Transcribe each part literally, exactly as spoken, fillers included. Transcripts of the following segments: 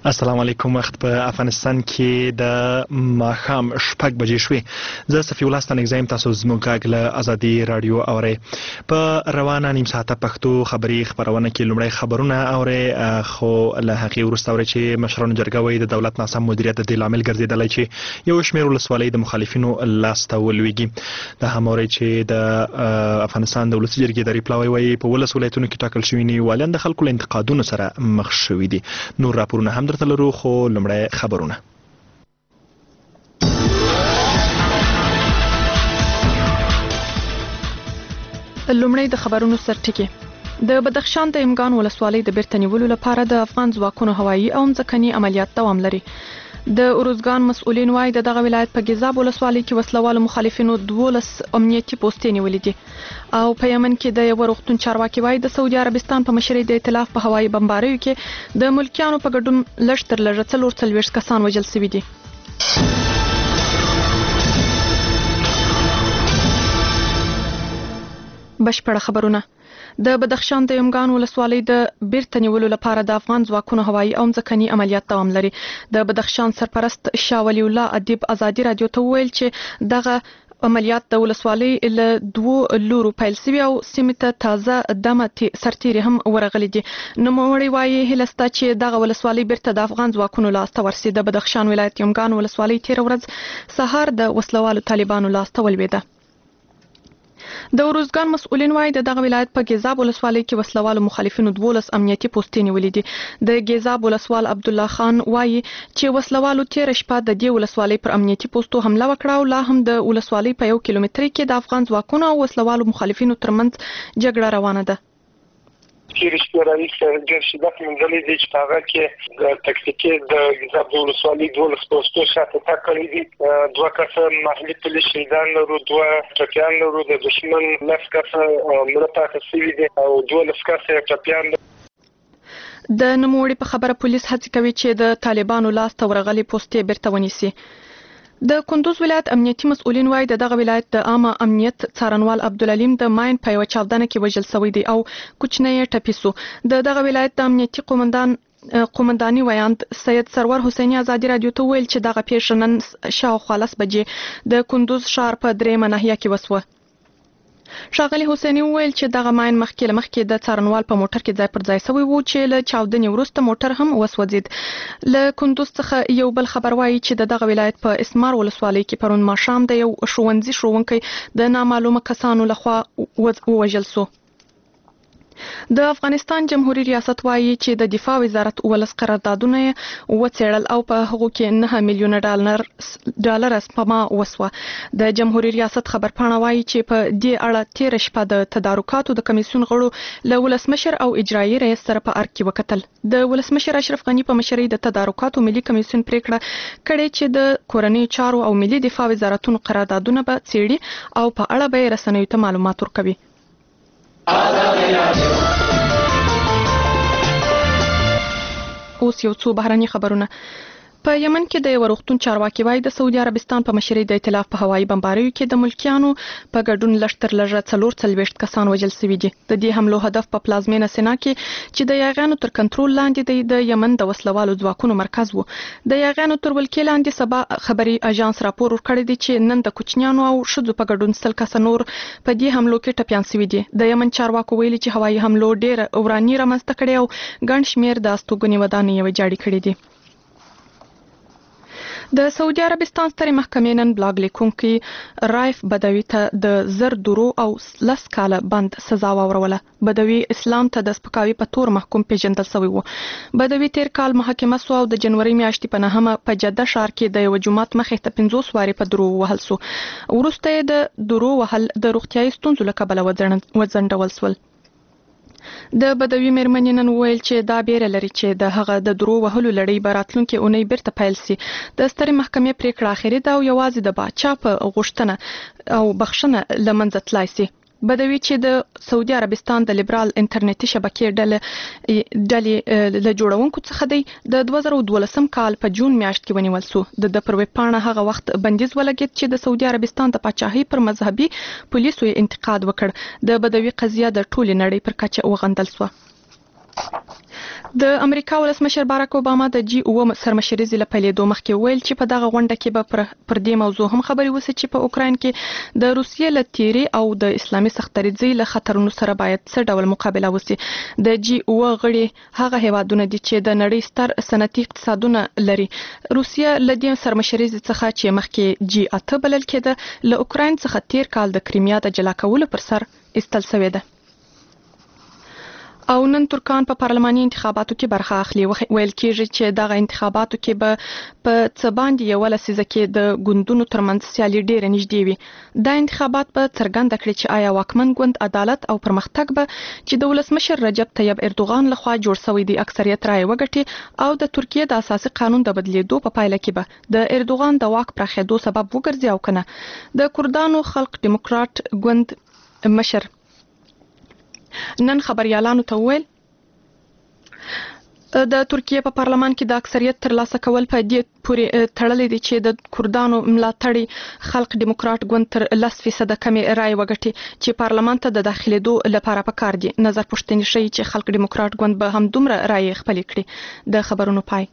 السلام علیکم. وخت په افغانستان کې د ماښام شپږ بجې شوې. زه صفي الله ستانک زایم. تاسو زموږ غږ له ازادي رادیو اورئ. په روانه نیم ساعته پښتو خبري خبرونه کې لومړی خبرونه اورئ، خو له هغې وروسته اورئ چې مشرانو جرګه وایي د دولت ناسم مدیریت د دې لامل ګرځېدلی چې یو شمېر ولسوالۍ د مخالفینو لاسته ولویږي. دا هم اورئ چې د افغانستان د ولسي جرګې د ریپلاوی وایي په ولس ولایتونو کې ټاکل شوي نیوالیان د خلکو له انتقادونو سره مخ شوي دي. نور راپورونه هم درته لرو، خو لومړی خبرونه. لومړی د خبرونو سرټکی. د بدخشان د امګان ولسوالۍ د بیرته نیولو لپاره د افغان ځواکونو هوایي او ځمکني عملیات دوام لري. د اروزګان مسؤلین وايي د دغه ولایت په ګیزاب ولسوالۍ کې وسلوالو مخالفینو دولس امنیتي پوسټې نیولې دي، او په یمن کې د یو روغتون چارواکي وايي د سعودي عربستان په مشرۍ د ائتلاف په هوایي بمباریو کې د ملکیانو په ګډون لږ تر لږه څلور څلوېښت کسان وژل شوي دي. بشپړه خبرونه. د بدخشان د یمګان ولسوالۍ د بیرته نیولو لپاره د افغان ځواکونو هوایي او ځمکني عملیات دوام لري. د بدخشان سرپرست شاه ولی الله ادیب ازادي رادیو ته وویل چې دغه عملیات د ولسوالۍ له دوو لورو پیل شوي او سیمې ته تازه دمه سرتیري هم ورغلي دي. نوموړی وايي هیله شته چې دغه ولسوالۍ بیرته د افغان ځواکونو لاسته ورسي. د بدخشان ولایت یمګان ولسوالۍ تېره ورځ سهار د وسلوالو طالبانو لاسته ولوېده. د اروزګان مسؤلین وايي د دغه ولایت په ګیزاب ولسوالۍ کې وسلوالو مخالفینو دولس امنیتي پوسټې نیولې دي. د ګیزاب ولسوال عبدالله خان وايي چې وسلوالو تېره شپه د دې ولسوالۍ پر امنیتي پوسټو حمله وکړه او لا هم د ولسوالۍ په یو کیلومتر کې د افغان ځواکونو او وسلوالو مخالفینو ترمنځ جګړه روانه ده. تېرې شپې راهیسې ډېر شدت موندلی دی چې په هغه کې د تکتیکي د ګیزاب د ولسوالۍ دولس پوسټو شاته تګ کړی دي. دوه کسه محلي پولیس شهیدان لرو، دوه ټپیان لرو، د دښمن لس کسه مړه پاتې شوي دي او دولس کسه ټپیان دي. د نوموړي په خبره پولیس هڅې کوي چې د طالبانو لاسته ورغلي پوسټې بیرته ونیسي. د کندوز ولایت امنیتي مسؤلین وايي د دغه ولایت د عامه امنیت څارنوال عبدالعلیم د ماین په یوه چاودنه کې وژل شوی دی او کوچنی یې ټپي شو. د دغه ولایت د امنیتي قومندان قومنداني ویاند سید سرور حسیني ازادي رادیو ته ویل چې دغه پیښه نن شاوخوا لس بجې د کندوز ښار په دریمه ناحیه کې وسوه. ښاغلي حسیني وویل چې دغه ماین مخکې له مخکې د څارنوال په موټر کې ځای پر ځای شوی و چې له چاودنې وروسته موټر هم وسوځید. له کندوز څخه یو بل خبر وایي چې د دغه ولایت په اسمار ولسوالۍ کې پرون ماښام د یو ښوونځي ښوونکی د نامعلومه کسانو لخوا ووژل شو. د افغانستان جمهوریت ریاست وايي چې د دفاع وزارت ولس قراردادونه وڅېړل او په هغو کې نه میلیونه ډالر ډالر سپما وسوه. د جمهوریت ریاست خبرپاڼه وايي چې په دې اړه تېره شپه د تدارکاتو د کمیسیون غړو له ولسمشر او اجرایي رئیس سره په ارګ کې وکتل. د ولسمشر اشرف غني په مشرۍ د تدارکاتو ملي کمیسیون پریکړه کړې چې د کورنۍ چارو او ملي دفاع وزارتونو قراردادونه به څېړي او په اړه به رسنیو ته معلومات ورکوي. اوس یو څو بهرني خبرونه. په یمن کې د یو روغتون چارواکي وايي د سعودي عربستان په مشرۍ د ائتلاف په هوایي بمباریو کې د ملکیانو په ګډون لږ تر لږه څلور څلوېښت کسان وژل شوي دي. د دې حملو هدف په پلازمینه سینا کې چې د یاغیانو تر کنټرول لاندې دی د یمن د وسلوالو ځواکونو مرکز و. د یاغیانو تر ولکې لاندې سبا خبري اژانس راپور ورکړی دی چې نن د کوچنیانو او ښځو په ګډون سل کسه نور په دې حملو کې ټپیان شوي دي. د یمن چارواکو ویلي چې هوایي حملو ډېره وراني رامنځته کړې او ګڼ شمېر د استوګنې ودانۍ یې ویجاړې کړې دي. د سعودي عربستان سترې محکمې نن بلاګ لیکونکي رایف بدوي ته د زر درو او لس کاله بند سزا واوروله. بدوي اسلام ته د سپکاوي په تور محکوم پیژندل شوی و. بدوي تیر کال محاکمه سو او د جنوري میاشتې په نهمه په جده ښار کې د یو جومات مخې ته پنځوس وارې په درو وهل شو. وروسته یې د درو وهل د روغتیايي ستونزو له کبله وځنډول شول. د بدوي مېرمنې نن وویل چې دا بیره لري چې د هغه د درو وهلو لړۍ به راتلونکې اونۍ بیرته پیل شي. د سترې محکمې پریکړه اخري ده او یوازې د باچا په غوښتنه او بخښنه له منځه تلای شي. بدوي چې د سعودي عربستان د لیبرال انټرنیټي شبکې ډلې ډلې له جوړونکو څخه دی د دوه زره دولسم کال په جون میاشت کې ونیول شو. د د پر ویب پاڼه هغه وخت بندیز ولګید چې د سعودي عربستان د پاچاهۍ پر مذهبي پولیسو یې انتقاد وکړ. د بدوي قضیه د ټولې نړۍ پر کچه وغندل شوه. د امریکا ولسمشر باراک اوباما د جی اوه سرمشرۍ له پیلېدو مخکې ویل چې په دغه غونډه کې به پر, پر دې موضوع هم خبرې وشي چې په اوکراین کې د روسیې له تیرې او د اسلامي سختدریځۍ له خطرونو سره باید څه ډول مقابله وشي. د جی اوه غړي هغه هیوادونه دي چې د نړۍ ستر صنعتي اقتصادونه لري. روسیه له دې سرمشرۍ څخه چې مخکې جی اته بلل کېده له اوکراین څخه تیر کال د کریمیا د جلا کولو پر سر ایستل شوې ده. او نن ترکان په پارلماني انتخاباتو کې برخه اخلي. ویل کېږي چې دغه انتخاباتو کې به په څه باندې یو لسیزه کې د ګوندونو ترمنځ سیالي ډېره نږدې وي. دا انتخابات به څرګنده کړي چې آیا واکمن ګوند عدالت او پرمختګ به چې د ولسمشر رجب طیب اردوغان لخوا جوړ شوی دی اکثریت رائے وګټي او د ترکیې د اساسي قانون د بدلیدو په پایله کې به د اردوغان د واک پراخېدو سبب وګرځي او کنه. د کردانو خلق دیموکرات ګوند مشر نن خبريالانو ته ویل د ترکیه په پارلمان کې د اکثریت ترلاسه کول په دې پورې تړلې دي چې د کردانو ملاتړي خلق دیموکرات ګوند تر لس فیصد کمې رائے وګټي چې پارلمان ته د داخلېدو لپاره پکار دي. نظر پوښتنې شي چې خلق دیموکرات ګوند به هم دومره رائے خپلې کړي. د خبرونو پای.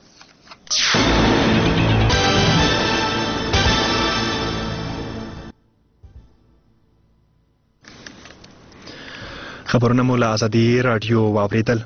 خبرونه مو له ازادي رادیو واوریدل.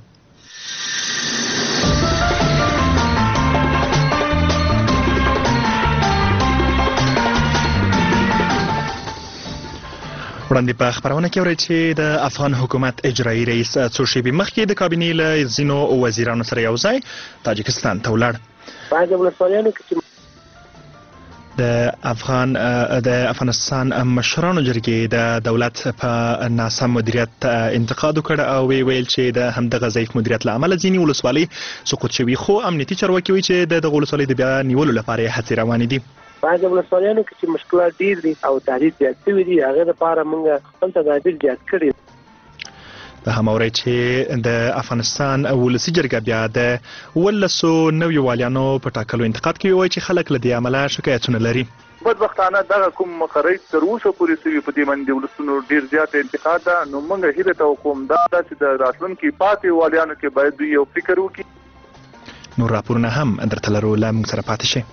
وړاندې په خبرونه کې اورئ چې د افغان حکومت اجرایي رئیس څو شېبې مخکې د کابینې له ځینو وزیرانو سره یو ځای تاجکستان ته ولاړ. بعضې ولسوالیانو کې چې د افغان د افغانستان مشرانو جرګې د دولت په ناسم مدیریت انتقاد وکړ او وی ویل چې د همدغه ضعیف مدیریت له امله ځینې ولسوالۍ سقوط شوي، خو امنیتي چارواکي وایي چې د دغه ولسوالۍ د بیا نیولو لپاره یې هڅې روانې دي. بعضې ولسوالیانو کې چې مشکلات ډېر دي او تهدید زیات شوي دي، هغې لپاره موږ خپل تدابیر زیات کړي. د هماوري چې د افغانستان ولسی جرګه بیا د ولسو نویو والیانو په ټاکلو انتقاد کوي، وایي چې خلک له دې عمله شکایتونه لري. بدبختانه دغه کوم مقرري تر اوسه پورې سوي په دې باندې ولسونو ډیر زیات انتقاد ده. نو موږ هیله ته کوم دا چې د راتلونکي پاتې والیانو کې باید دوی یو فکر وکړي. نور راپورونه هم درته لرو، له موږ سره پاتې شئ.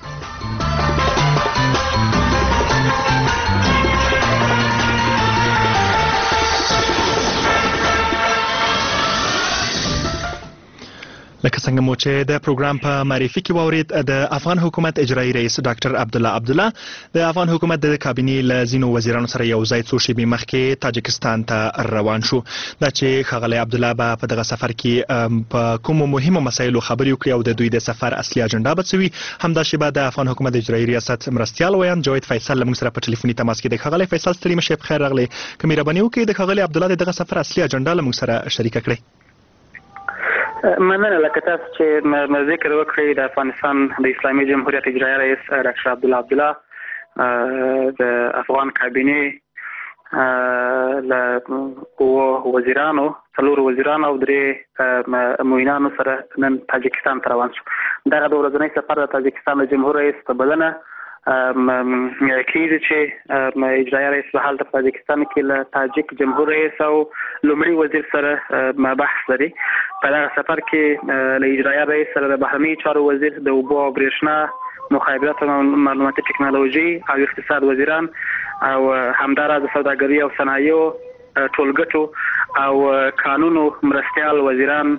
لکه څنګه مو چې د پروګرام په معرفي کې واورید، د افغان حکومت اجرایي رئیس ډاکټر عبدالله عبدالله د افغان حکومت د کابینې له ځینو وزیرانو سره یو ځای څو شېبې مخکې تاجکستان ته روان شو. دا چې ښاغلی عبدالله به په دغه سفر کې په کومو مهمو مسایلو خبرې وکړي او د دوی د سفر اصلي اجنډا به څه وي، همدا شیبه د افغان حکومت اجرایي ریاست مرستیال ویان جاوید فیصل له موږ سره په ټلیفوني تماس کې دی. ښاغلی فیصل ستړي مه شئ، په خیر راغلی. که مهرباني وکړئ د ښاغلي عبدالله د دغه سفر اصلي اجنډا له موږ سره شریکه کړئ. مننه. لکه تاسو چې ذکر وکړئ، د افغانستان د اسلامي جمهوریت اجرایي رئیس ډاکټر عبدالله عبدالله د افغان کابینې له اووه وزیرانو، څلور وزیرانو او درې معینانو سره نن تاجکستان ته روان شو. دغه د ورځنی سفر د تاجکستان د جمهور رئیس په بلنه کېږي چې اجرایي رئیس به هلته په تاجکستان کې له تاجک جمهور رئیس او لومړي وزیر سره بحث لري. په دغه سفر کې له اجرایي رئیس سره د بهرنیو چارو وزیر، د اوبو او برېښنا، مخابرات او معلوماتي ټکنالوژي او اقتصاد وزیران او همداراز د سوداګرۍ او صنایعو، ټولګټو او قانونو مرستیال وزیران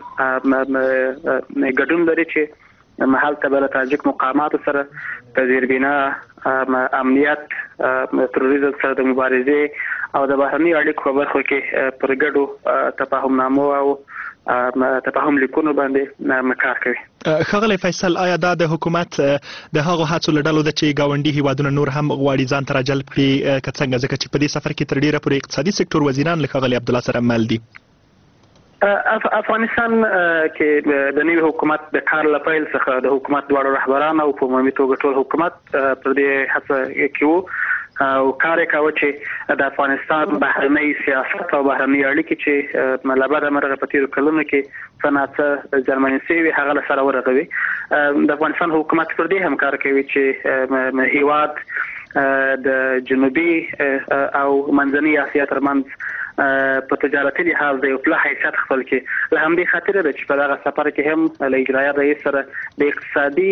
ګډون لري چې محل ته به له تاجک مقاماتو سره د زیربنا، امنیت، تروریزم سره د مبارزې او د بهرنیو اړیکو په برخو کې پر ګډو تفاهمنامو او تفاهم لیکونو باندې کار کوي. ښاغلی فیصل، آیا دا د حکومت د هغو هڅو له ډلو ده چې ګاونډي هیوادونه نور هم غواړي ځان ته راجلب کړي که څنګه، ځکه چې په دې سفر کې تر ډیره پورې اقتصادي سکتور وزیران له ښاغلي عبدالله سره مل دي؟ افغانستان کې د نوي حکومت د کار له پیل څخه د حکومت دواړو رهبران او په عمومي توګه ټول حکومت پر دې هڅه کې وو او کار یې کاوه چې د افغانستان بهرنی سیاست او بهرني اړیکې چې له بده مرغه په تېرو کلونو کې څه ناڅه زیانمنې شوي هغه له سره ورغوي. د افغانستان حکومت پر دې هم کار کوي چې هیواد د جنوبي او منځنۍ اسیا ترمنځ په تجارتي لحاظ د یو پله حیثیت خپل کړي. له همدې خاطره ده چې په دغه سفر کې هم له اجرایه رئیس سره د اقتصادي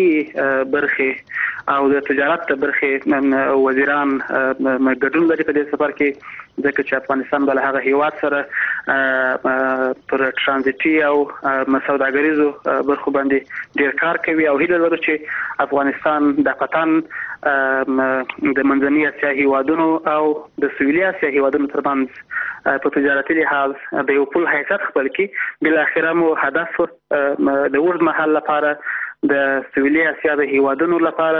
برخې او د تجارت برخې وزیران ګډون لري په دې سفر کې، ځکه چې افغانستان به له هغه هیواد سره پر ترانزیتي او سوداګریزو برخو باندې ډیر کار کوي او هیله لرو چې افغانستان د قطن د منځنۍ اسیا هیوادونو او د سویلي اسیا هیوادونو ترمنځ په تجارتي لحاظ د یو پل حیثیت خپل کړي. بالاخره مو هدف د اوږد مهال لپاره د سویلي اسیا د هیوادونو لپاره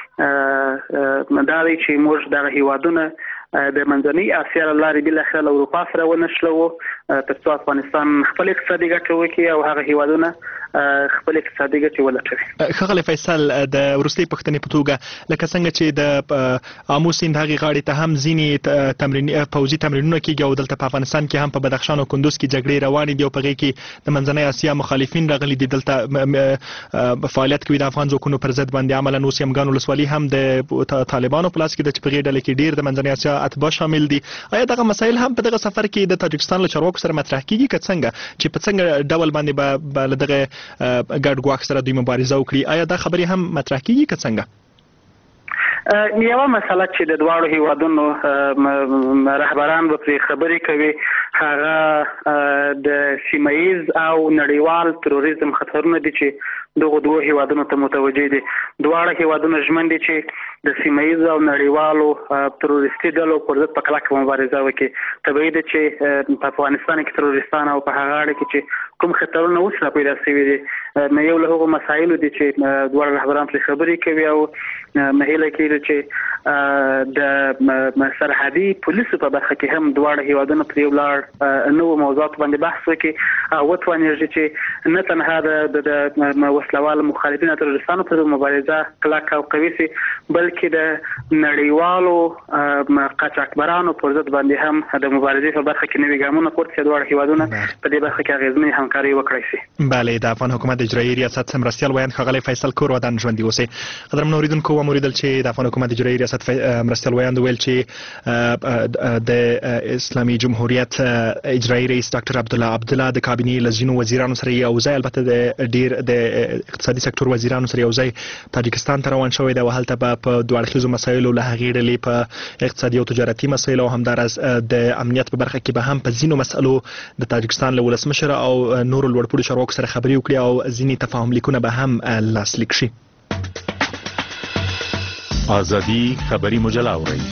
دا دی چې موږ دغه هیوادونه د منځنۍ اسیا له لارې بالاخره له اروپا سره ونښلوو تر څو افغانستان خپل اقتصادي ګټه وکړي او هغه هیوادونه خپل اقتصادي ګټې ولټوي. ښاغلی فیصل، د وروستۍ پوښتنې په توګه لکه څنګه چې د آمو سیند هغې غاړې ته هم ځینې تمرین پوځي تمرینونه کېږي او دلته په افغانستان کې هم په بدخشان او کندوز کې جګړې روانې دي او په هغې کې د منځنۍ اسیا مخالفین راغلي دي، دلته فعالیت کوي د افغان ځواکونو پر ضد باندې. عملاً اوس یمګان ولسوالي هم د طالبانو په لاس کې ده چې په هغې ډله کې ډېر د منځنۍ اسیا اتباع شامل دي. آیا دغه مسایل هم په دغه سفر کې د تاجکستان له چارواکو سره مطرح کېږي که څنګه چې په څنګه ډول باندې به له دغه ګډ ګواښ سره دوی مبارزه وکړي؟ آیا دا خبرې هم مطرح کېږي که څنګه؟ یوه مسله چې د دواړو هیوادونو رهبران به پرې خبرې کوي هغه د سیمه ییز او نړیوال تروریزم خطرونه دي چې دغه دوه هیوادونو ته متوجه دي. دواړه هیوادونه ژمن دي چې د سیمه ییز او نړیوالو تروریستي ډلو پر ضد په کلکه مبارزه وکړي. طبیعي ده چې په افغانستان کې تروریستان او په هغه اړه کې چې کوم خطرونه اوس را پیدا شوي دي، یو له هغو مسایلو دي چې دواړه رهبران پرې خبرې کوي او مهیله کېږي چې د سرحدي پولیسو په برخه کې هم دواړه هیوادونه پر یو لړ نوو موضوعاتو باندې بحث وکړي او وتوانېږي چې نه تنها د وسلوال مخالفین او تروریستانو پر مبارزه کلکه او قوي شي، بلکې د نړیوالو قاچاقبرانو پر ضد باندې هم د مبارزې په برخه کې نوي ګامونه پورته شي. دواړه هیوادونه په دې برخه کې اغېزمنې همکاري وکړای شي. بله، د افغان حکومت اجرایي ریاست مرستیال ویاند ښاغلی فیصل کور ودان ژوندي اوسئ. قدرمنو اورېدونکو وموریدل چې د افغان حکومت اجرایي ریاست مرستیال ویاند ویل چې د اسلامي جمهوریت اجرایي رئیس ډاکټر عبدالله عبدالله د کابینې له ځینو وزیرانو سره یو ځای، البته د ډیر د اقتصادي سکتور وزیرانو سره یو ځای تاجکستان ته روان شوی دی او هلته به په دوه اړخیزو مسایلو له هغې ډلې په اقتصادي او تجارتي مسایلو او همداراز د امنیت په برخه کې به هم په ځینو مسألو د تاجکستان له ولسمشر او نورو لوړپوړو چارواکو سره خبرې وکړي او ځینې تفاهم لیکونه به هم لاسلیک شي. ازادي خبري مجله اورئ.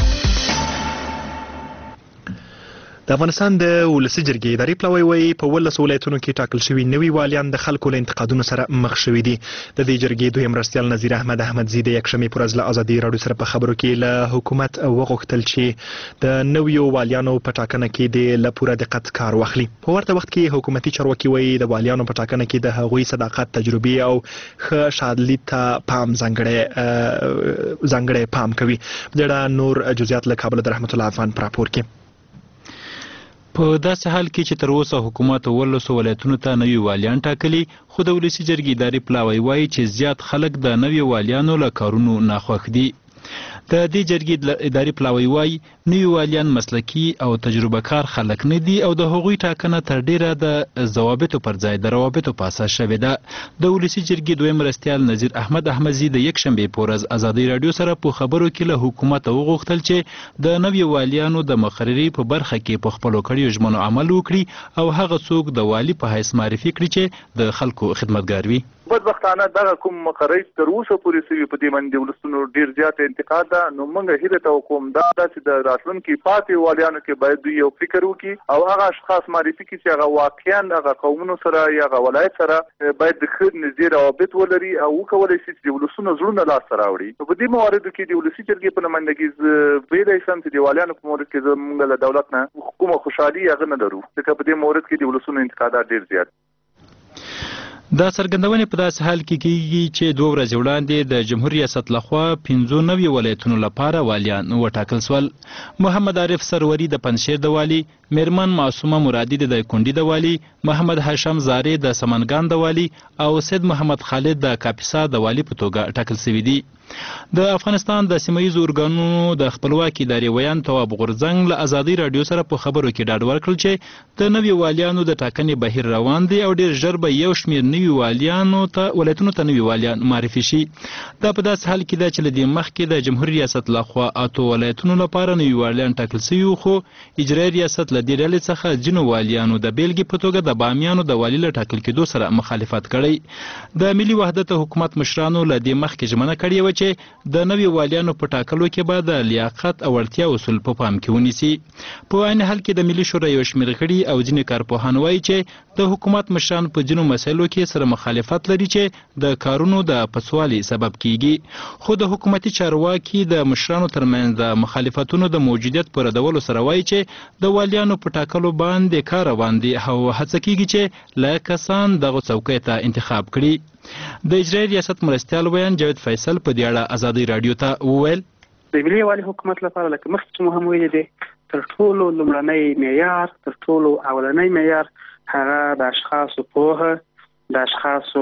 د افغانستان د ولسي جرګې اداري پلاوی وایي په ولسو ولایتونو کې ټاکل شوي نوي والیان د خلکو له انتقادونو سره مخ شوي دي. د دې جرګې دویم مرستیال نظیر احمد احمدزي د یکشنبې پر ورځ له ازادي راډیو سره په خبرو کې له حکومت وغوښتل چې د نویو والیانو په ټاکنه کې د له پوره دقت کار واخلي. په ورته وخت کې حکومتي چارواکي وایي د والیانو په ټاکنه کې د هغوی صداقت، تجربې او ښه شالید ته پام ځانګړی ځانګړی پام کوي. په دې اړه نور جزئیات له کابل د رحمت الله افغان په راپور کې. په داسې حال کې چې تر اوسه حکومت ولسو ولایتونو ته نوي والیان ټاکلي، خو د ولسي جرګې اداري پلاوی وایي چې زیات خلک د نوي والیانو له کارونو ناخوښ دي. د دې جرګې اداري پلاوی وایي نوي والیان مسلکي او تجربه کار خلک نه دي او د هغوی ټاکنه تر ډیره د ضوابطو پر ځای د روابطو په اساس شوې ده. د ولسي جرګې دویم مرستیال نظیر احمد احمدزي د یکشنبې په ورځ ازادي راډیو سره په خبرو کې له حکومت وغوښتل چې د نوي والیانو د مقرري په برخه کې په خپلو کړیو ژمنو عمل وکړي او هغه څوک د والي په حیث معرفي کړي چې د خلکو خدمتګار وي. بدبختانه دغه کوم مقرري تر اوسه پورې سوي په دې باندې ولستونو ډیر زیات انتقاد ده. نو موږ هیله ته کوم دا چې د راتلونکي پاتې والیانو کې باید دوی یو فکر وکړي او هغه اشخاص معرفي کړي چې هغه واقعا هغه قومونو سره یا هغه ولایت سره باید د ښه نږدې روابط ولري او وکولی شي چې د ولسونو زړونه لاسته راوړي. نو په دې مواردو کې د ولسي جرګې په نمایندګي ویلی شم چې د والیانو په مورد کې موږ له دولت نه کومه خوشحالي هغه نه لرو، ځکه په دې مورد کې د ولسونو انتقادات ډیر زیات. دا څرګندونې په داسې حال کې کېږي چې دوه ورځې وړاندې د جمهور ریاست لخوا پنځو نوي ولایتونو لپاره والیان وټاکل شول. محمد عارف سروري د پنجشیر د والي، میرمن معصومه مرادی د کونډي د والی، محمد هاشم زاري د سمنګان د والی او سید محمد خالد د کاپیسا د والی په توګه ټاکل شوي دي. د افغانستان د سیمه‌ییزو ارګانونو د خپلواکي ادارې ویان تواب غورځنګ له ازادي رادیو سره په خبرو کې ډاډ ورکړل چې د نوي والیانو د ټاکنې بهیر روان دی او ډیر ژر به یو شمېر نوي والیانو ته ولایتونو ته نوي والیان معرفي شي. دا په داسې حال کې ده چې له دې مخکې د جمهوري ریاست لخوا اتو ولایتونو لپاره نوي والیان ټاکل شوي، خو اجرایي ریاست له دې ډلې څخه ځینو والیانو د بیلګې په توګه د بامیانو د والي له ټاکل کېدو سره مخالفت کړی. د ملي وحدت حکومت مشرانو له دې مخکې ژمنه کړې وه چې د نوي والیانو په ټاکلو کې به د لیاقت او وړتیا اصول په پام کې ونیسي. په عین حال کې د ملي شورا یو شمېر غړي او ځینې کارپوهان وایي چې د حکومت مشران په ځینو مسایلو کې سره مخالفت لري چې د کارونو د پسوالي سبب کیږي، خو د حکومتي چارواکي د مشرانو ترمنځ د مخالفتونو د موجودیت په ردولو سره وایي چې د والیانو په ټاکلو باندې کار روان دي او هڅه کیږي چې لایق کسان دغه څوکۍ ته انتخاب کړي. د اجرایي ریاست مرستیال ویان جاوید فیصل په دې اړه ازادي رادیو ته وویل د ملي والي حکومت لپاره لکه مخکې مو هم ویلي دي تر ټولو لومړنی معیار تر ټولو اولنی معیار هغه د اشخاصو پوهه، د اشخاصو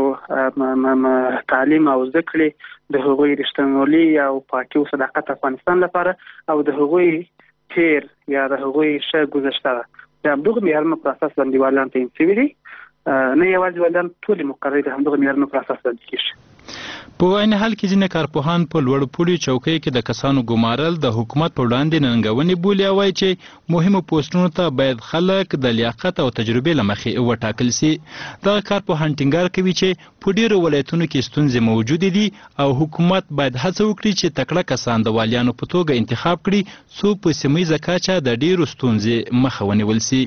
تعلیم او زده کړې، د هغوی رښتینولي او پاکي او صداقت افغانستان لپاره او د هغوی تیر یا د هغوی ښه ګذشته د همدغه معیارونو په اساس باندې والیان تعیین شوي دي. نه یوازې والیان ټولې مقررې د همدغه معیارونو په اساس باندې کېږي. په عین حال کې ځینې کارپوهان په لوړ پوړي چوکۍ کې د کسانو ګمارل د حکومت په وړاندې ننګونې بولي او وایي چې مهمو پوسټونو ته باید خلک د لیاقت او تجربې له مخې وټاکل سي. دغه کارپوهان ټینګار کوي چې په ډېرو ولایتونو کې ستونزې موجودې دي او حکومت باید هڅه وکړي چې تکړه کسان د والیانو په توګه انتخاب کړي څو په سیمه‌ییزه کچه د ډېرو ستونزې مخه ونیول سي.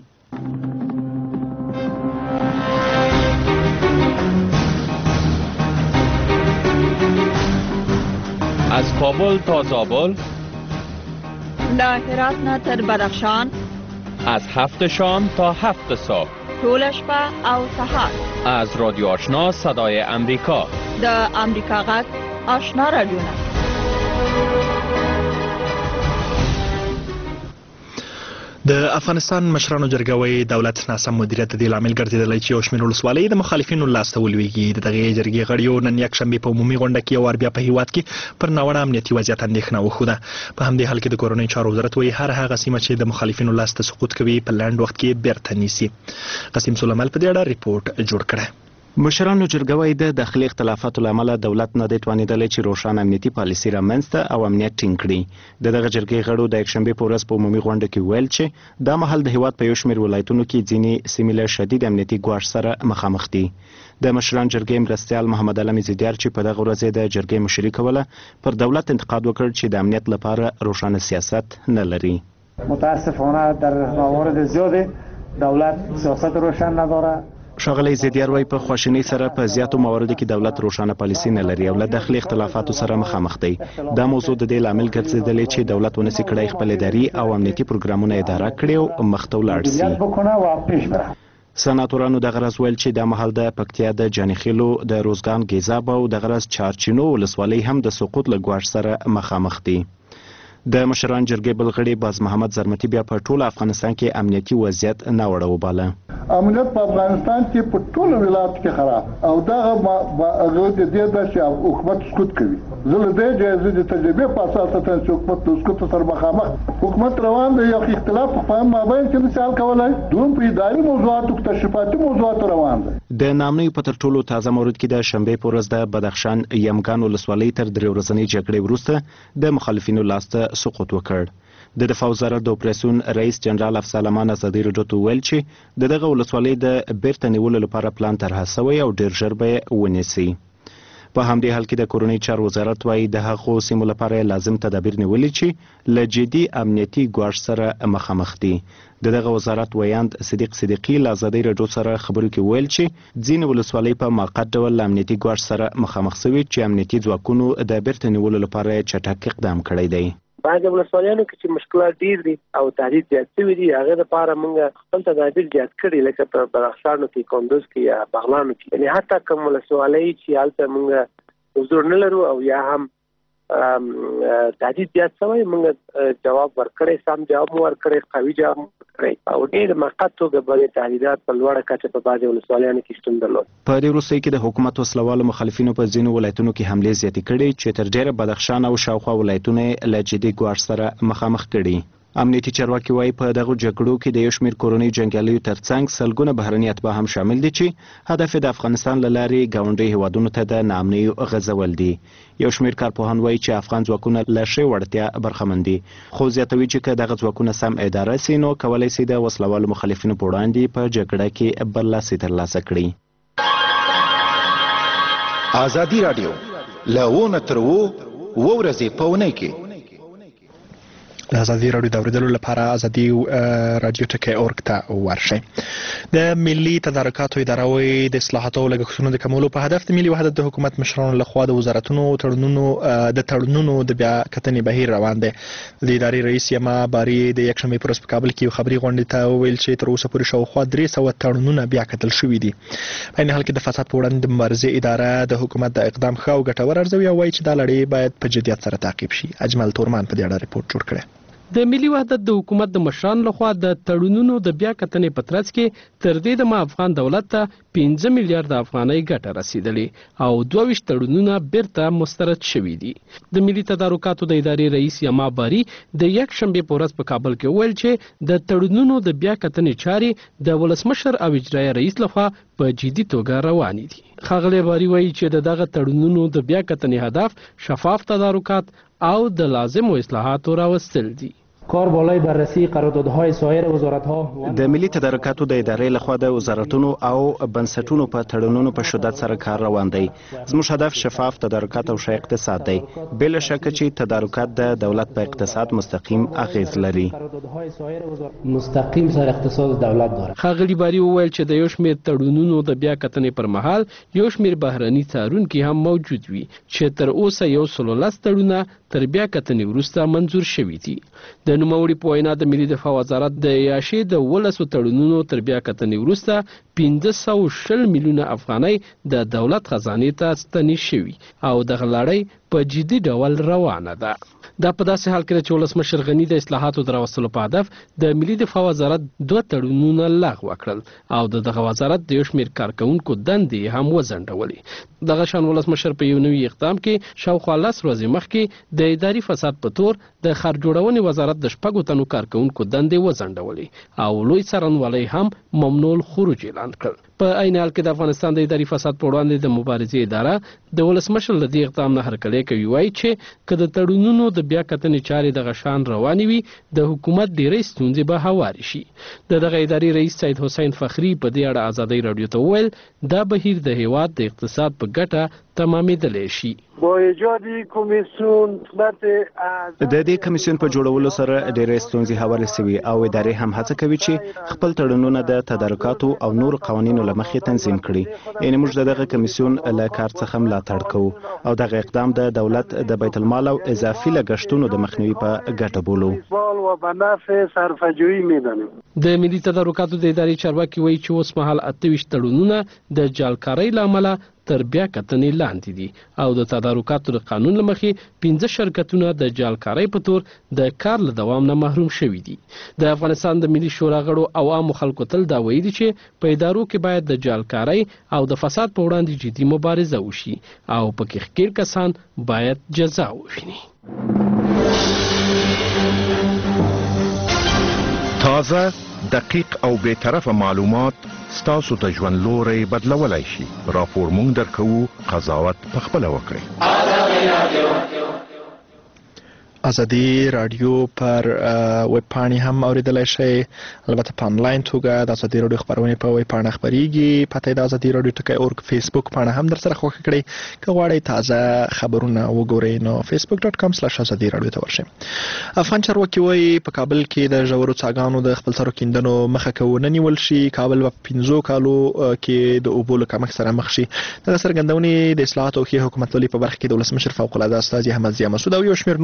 از کابل تا زابل، له هرات نه تر بدخشان، از هفت شام تا هفت صبح، طول شپه او سحر، از رادیو آشنا صدای امریکا، د امریکا غږ آشنا رادیو نه. د افغانستان مشرانو جرګه وایي دولت ناسم مدیریت د دې لامل ګرځېدلی چې یو شمېر ولسوالۍ د مخالفینو لاسته ولویږي. د دغې جرګې غړیو نن یکشنبې په عمومي غونډه کې یو وار بیا په هېواد کې پر ناوړه امنیتي وضعیت اندېښنه وښوده. په همدې حال کې د کورنیو چارو وزارت وایي هر هغه سیمه چې د مخالفینو لاسته سقوط کوي په لنډ وخت کې بیرته نیسي. قاسم سلیمال په دې اړه ریپورټ جوړ کړی. مشرانو جرګه وایي د داخلي اختلافاتو له امله دولت نه دی توانېدلی چې روښانه امنیتي پالیسي رامنځته او امنیت ټینګ کړي. د دغه جرګې غړو د یکشنبې په ورځ په عمومي غونډه کې ویل چې دا مهال د هېواد په یو شمېر ولایتونو کې ځینې سیمې له شدید امنیتي ګواښ سره مخامخ دي. د مشران جرګې مرستیال محمد علي زیدیار چې په دغه ورځ د جرګې مشري کوله پر دولت انتقاد وکړ چې د امنیت لپاره روښانه سیاست نه لري. متاسفانه در موارد زیادی دولت سیاست روشن نداره. ښاغلی زیدیار وایي په خواشینۍ سره په زیاتو مواردو کې دولت روښانه پالیسي نه لري او له داخلي اختلافاتو سره مخامخ دی. دا موضوع د دې لامل ګرځېدلی چې دولت ونسي کړی خپل اداري او امنیتي پروګرامونه اداره کړي او مخته ولاړ سي. سناتورانو دغه راز ویل چې دا مهال د پکتیا د جانخیلو د روزګان ګیزاب او دغه راز چارچینو ولسوالۍ هم د سقوط له ګواښ سره مخامخ دي. د مشران جرګې بل غړي باز محمد زرمتي بیا په ټول افغانستان کې امنیتي وضعیت ناوړه وباله. امنیت په افغانستان کې په ټول ولایتونو کې خراب او دا هغه د دې د چې حکومت سقوط کوي. زه له دې جایزې د تجربې په اساس ته چې حکومت د سقوط سره مخامخ حکومت روان دی. یو اختلاف په فهم مابین کې مثال کولای دوم په اداري موضوعاتو کې تشریفاتي موضوعات روان دي. د نامنۍ په تر ټولو تازه مورد کې د شنبې په ورځ د بدخشان یمګان ولسوالۍ تر درې ورځنۍ جګړې وروسته د مخالفینو لاسته سقوط وکړ. د دفاع وزارت د اپریسیون رئیس جنرال افسالمان ازادي رادیو ته ویل چې د دغه ولسوالۍ د بیرته نیولو لپاره پلان طرحه شوی او ډیر ژر به یې ونیسي. په همدې حال کې د کورنۍ چارو وزارت وایي د هغو سیمو لپاره لازم تدابیر نیولي چې له جدي امنیتي ګواښ سره مخامخ دي. د دغه وزارت ویاند صدیق صدیقي له ازادي رادیو سره خبرو کې ویل چې ځینې ولسوالۍ په موقت ډول له امنیتي ګواښ سره مخامخ شوي چې امنیتي ځواکونو د بیرته نیولو لپاره یې چټک اقدام کړی دی. بعضې ولسوالیانو کې چې مشکلات ډېر دي او تهدید زیات شوي دي هغې دپاره موږ خپل تدابیر زیات کړي لکه په بدخشانو کې کندوز کې یا بغلانو کې یعنې حتی کوم ولسوالۍ چې هلته موږ حضور نه لرو او یا هم تهدید زیات شوی موږ جواب ورکړی سم جواب ورکړی قوي جواب ورکړی او ډېر مقطع توګه باندې تهدیدات په لوړه کچه په بعضې ولسوالیانو کې شتون درلود. په دې وروستیو کې د حکومت وسلوالو مخالفینو په ځینو ولایتونو کې حملې زیاتې کړي چې تر ډېره بدخشان او شاوخوا ولایتونه یې له جدي ګواښ سره مخامخ کړي. امنیتي چارواکي وایي په دغه جګړو کې د یو شمېر کورنیو جنګیالیو ترڅنګ سلګونه بهرني اتباع هم شامل دي چې هدف د افغانستان له لارې ګاونډي هیوادونو ته د ناامنیو غځول دي. یو شمېر کارپوهان وایي چې افغان ځواکونه له ښې وړتیا برخمن دي، خو زیاتوي چې که دغه ځواکونه سم اداره سي نو کولی سي د وسلوالو مخالفینو په وړاندې په جګړه کې برلاسي ترلاسه کړي. ازادي راډیو له ونه تر اوو اوه ورځې په اونۍ کې د ازادي راډیو د اورېدلو لپاره ازادي راډیو ټکی اورګ ته ورشئ. د ملي تدارکاتو اداره وایي د اصلاحاتو او لګښتونو د کمولو په هدف د ملي وحدت د حکومت مشرانو لخوا د وزارتونو تړونونو د تړونونو د بیا کتنې بهیر روان دی. د ادارې رئیس یما باري د یکشنبې په ورځ په کابل کې یو خبري غونډې ته وویل چې تر اوسه پورې شاوخوا درې سوه تړونونه بیا کتل شوي دي. په عین حال کې د فساد په وړاندې د مبارزې اداره د حکومت د اقدام ښه او ګټور ارزوي او وایي چې دا لړۍ باید په جدیت سره تعقیب شي. اجمل تورمان په دې اړه ریپورت جوړ کړی. د ملي وحدت د حکومت د مشرانو لخوا د تړونونو د بیا کتنې په ترڅ کې تر دې دمه افغان دولت ته پنځه میلیارډ افغانۍ ګټه رسیدلې او دوه ویشت تړونونه بیرته مسترد شوي دي. د ملي تدارکاتو د ادارې رئیس یما باري د یکشنبې په ورځ په کابل کې وویل چې د تړونونو د بیا کتنې چارې د ولسمشر او اجرایه رئیس لخوا په جدي توګه روانې دي. ښاغلی باري وایي چې د دغه تړونونو د بیا کتنې هدف شفاف تدارکات او د لازمو اصلاحاتو راوستل دي. کار بالای بررسی قراردادهای سایر وزارت‌ها د ملي تدارکاتو د ادارې لخوا د وزارتونو او بنسټونو په تړونونو په شدت سره کار روان دی. زموږ هدف شفاف تدارکات او ښه اقتصاد دی. بلا شک چې تدارکات د دولت په اقتصاد مستقیم اغیز لري. مستقیم سره اقتصاد دولت داره. ښاغلي باري وویل چې د یو شمېر تړونونو د بیا کتنې پر مهال یو شمېر بهرني څارونکي هم موجود وي چې تر اوسه یو سل او لس تړونه تر بیا کتنې وروسته منظور شوي دي. د نوموړي په وینا د ملي دفاع وزارت د یاشې د ولسو تړونونو تر بیا کتنې وروسته پنځه سوه شل میلیونه افغانۍ د دولت خزانې ته ستنې شوي او دغه لړۍ په جدي ډول روانه ده. دا په داسې حال کې چې ولسمشر غني د اصلاحاتو د راوستلو په هدف د ملي دفاع وزارت دوه تړونونه لغوه کړل او د دغه وزارت د یو شمېر کارکوونکو دندې هم وځنډولې. دغه شان ولسمشر په یو نوي اقدام کې شاوخوا لس ورځې مخکې د اداري فساد په تور د ښار جوړونې وزارت د شپږو تنو کارکوونکو دندې وځنډولې او لوی څارنوالۍ هم ممنوع الخروج اعلان کړ. په عین حال کې د افغانستان د اداري فساد په وړاندې د مبارزې اداره د ولسمشر له دې اقدام نه هرکلی کوي. وایي چې که د تړونونو د بیا کتنې چارې دغه شان روانې وي د حکومت ډېرې ستونزې به هوارې شي. د دغه ادارې رئیس سید حسین فخري په دې اړه ازادۍ راډیو ته وویل دا بهیر د هیواد د اقتصاد په ګټه تمامېدلی شي. با ایجاد کمیسیون خدمت د دې کمیسیون په جوړولو سره ډېرې ستونزې هوارې شوي او ادارې هم هڅه کوي چې خپل تړونونه د تدارکاتو او نور قوانینو له مخې تنظیم کړي. یعنې موږ د دغه کمیسیون له کار څخه ملاتړ کوو او دغه اقدام د دولت د بیت المال او اضافي لګښتونو د مخنیوي په ګټه بولو. د ملي تدارکاتو د ادارې چارواکي وایي چې اوس مهال اته ویشت تړونونه د جعلکارۍ له امله تر بیا کتنې لاندې دي او د تدارکاتو د قانون له مخې پنځه شرکتونه د جعلکارۍ په تور د کار له دوام نه محروم شوي دي. د افغانستان د ملي شورا غړو او عامو خلکو تل دا ویلي چې په ادارو کې باید د جعلکارۍ او د فساد په وړاندې جدي مبارزه وشي او پکې ښکېل کسان باید جزا وویني. تازه، دقیق او بی‌طرفه معلومات ستاسو ته ژوند لوری بدلولی شي. راپور مونږ درکوو، قضاوت پخپله وکړئ. ازادي راډیو پر ویب پاڼې هم اوریدلای شئ. البته په انلاین توګه د ازادي راډیو خبرونه په ویب پاڼه خبريږي. پته د ازادي راډیو ټکی اورګ فیسبوک پاڼه هم در سره خوښ کړئ. که غواړئ تازه خبرونه وګورئ نو فیسبوک ډاټ کام سلاش ازادي راډیو ته ورشئ. افغان چارواکي وایي په کابل کې د ژورو څاګانو د خپل سرو کیندنو مخه کوونه نیول شي. کابل په پنځو کالو کې د اوبو له کمښت سره مخ شي. دغه څرګندونې د اصلاحاتو او ښې حکومتولۍ په برخه کې د ولسمشر فوق العاده استاذ احمد ضیا مسعود او یو شمېر نورو چارواکو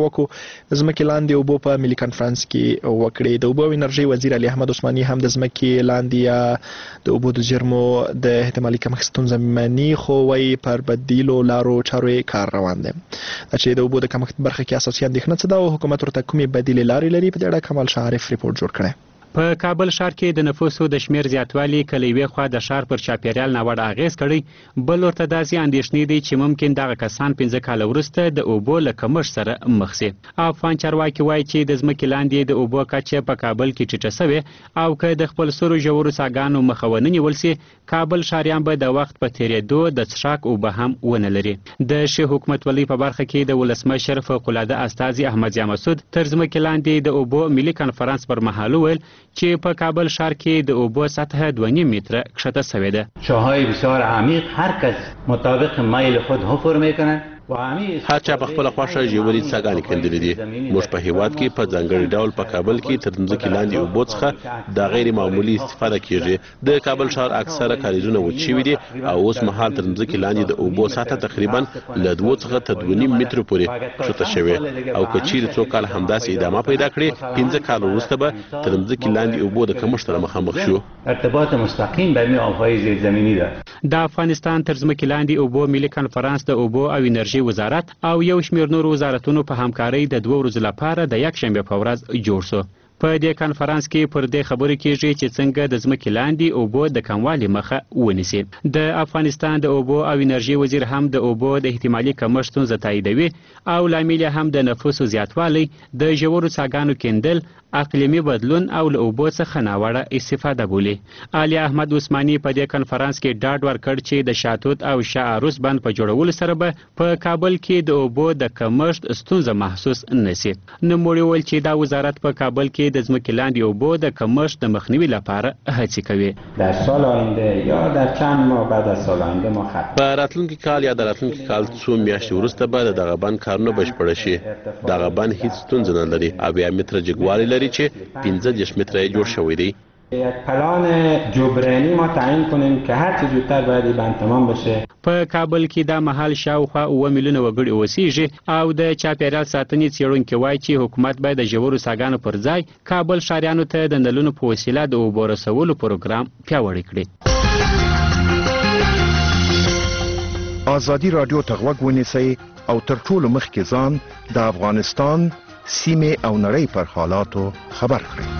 وکړو ځمکې لاندې اوبو په ملي کانفرنس کې وکړې. د اوبو او انرژي وزیر علي احمد عثماني هم د ځمکې لاندې یا د اوبو د زیرمو د احتمالي کمښت ستونزه مني، خو وايي پر بدیلو لارو چارو کار روان دی. چې د اوبو د کمښت برخه کې اساسي اندېښنه څه ده او حکومت ورته کومې بدیلې لارې لري، په دې اړه کمال شعارف ریپورت جوړ کړی. په کابل ښار کې د نفوسو د شمیر زیاتوالی کله یوې خوا د ښار پر چاپیریال ناوړه اغیز کړی، بل ورته داسې اندېښنې دي چې ممکن دغه کسان پنځه کاله وروسته د اوبو له کمښت سره مخ شي. افغان چارواکي وایي چې د ځمکې لاندې د اوبو کچه په کابل کې ټیټه شوې او که د خپل سرو ژورو څاګانو مخه ونه نیول شي، کابل ښاریان به د وخت په تیریدو د څښاک اوبه هم ونه لري. د ښې حکومتولۍ په برخه کې د ولسمشر فوق العاده استازي احمد ضیا مسعود تر ځمکې لاندې د اوبو ملي کنفرانس پر مهال وویل چې په کابل ښار کې د اوبو سطح دوه نیم متره کښته شوې ده. چاهای بسیار عمیق هر کس مطابق میل خود حفر میکنه. هر چا په خپله خوښه ژورې څاګانې کیندلې دي. موږ په هیواد کې په ځانګړي ډول په کابل کې تر ځمکې لاندې اوبو څخه د غیر معمولي استفاده کیږي. د کابل ښار اکثره کاریزونه وچ شوي دي او اوس مهال تر ځمکې لاندې د اوبو سطحه تقریبا له دوه څخه تر دوه نیم مترو پورې کښته شوې او که چیرې څو کال همداسې ادامه پیدا کړي، پنځه کال وروسته به تر ځمکې لاندې اوبو د کمښت سره مخامخ شو. ارتباط مستقیم بین آبهای زیرزمینی ده. د افغانستان تر ځمکې لاندې اوبو ملي کنفرانس د اوبو او انرژي وزارت او یو شمېر نورو وزارتونو په همکارۍ د دوه ورځو لپاره د یکشنبې په ورځ جوړ شو. په دې کنفرانس کې پر دې خبرې کېږي چې څنګه د ځمکې لاندې اوبو د کموالي مخه ونیسي. د افغانستان د اوبو او انرژي وزیر هم د اوبو د احتمالي کمښت ستونزه تاییدوي او لامل هم د نفوسو زیاتوالی، د ژورو څاګانو کیندل، اقلیمي بدلون او له اوبو څخه ناوړه استفاده بولي. علي احمد عثماني په دې کنفرانس کې ډاډ ورکړ چې د شاتوت او شاه عروس بند په جوړولو سره به په کابل کې د اوبو د کمښت ستونزه محسوس نشي. نوموړي وویل چې دا وزارت په کابل کې د ځمکې لاندې اوبو د کمښت د مخنیوي لپاره هڅې کوي. در سال آینده یا در چند ماه بعد از سال آینده ما خط په راتلونکي کال یا د راتلونکي کال څو میاشتې وروسته به د دغه بند کارونه بشپړ شي. دغه بند هیڅ ستونزه نه لري. اویا متره جګوالی لري چې پنځه دېرش متره یې جوړ شوی دی. یک پلان جبرانی ما تعیین کنیم که هر چه زودتر باید این بند تمام بشه. په کابل کې دا مهال شاوخوا اوه میلیونه وګړي اوسېږي او د چاپیریال ساتنې څېړونکي وایي چې حکومت باید د ژورو څاګانو پر ځای کابل ښاریانو ته د نلونو په وسیله د اوبو رسولو پروګرام پیاوړی کړي. ازادي راډیو ته غوږ ونیسئ او تر ټولو مخکې ځان د افغانستان، سیمې او نړۍ پر حالاتو خبر کړئ.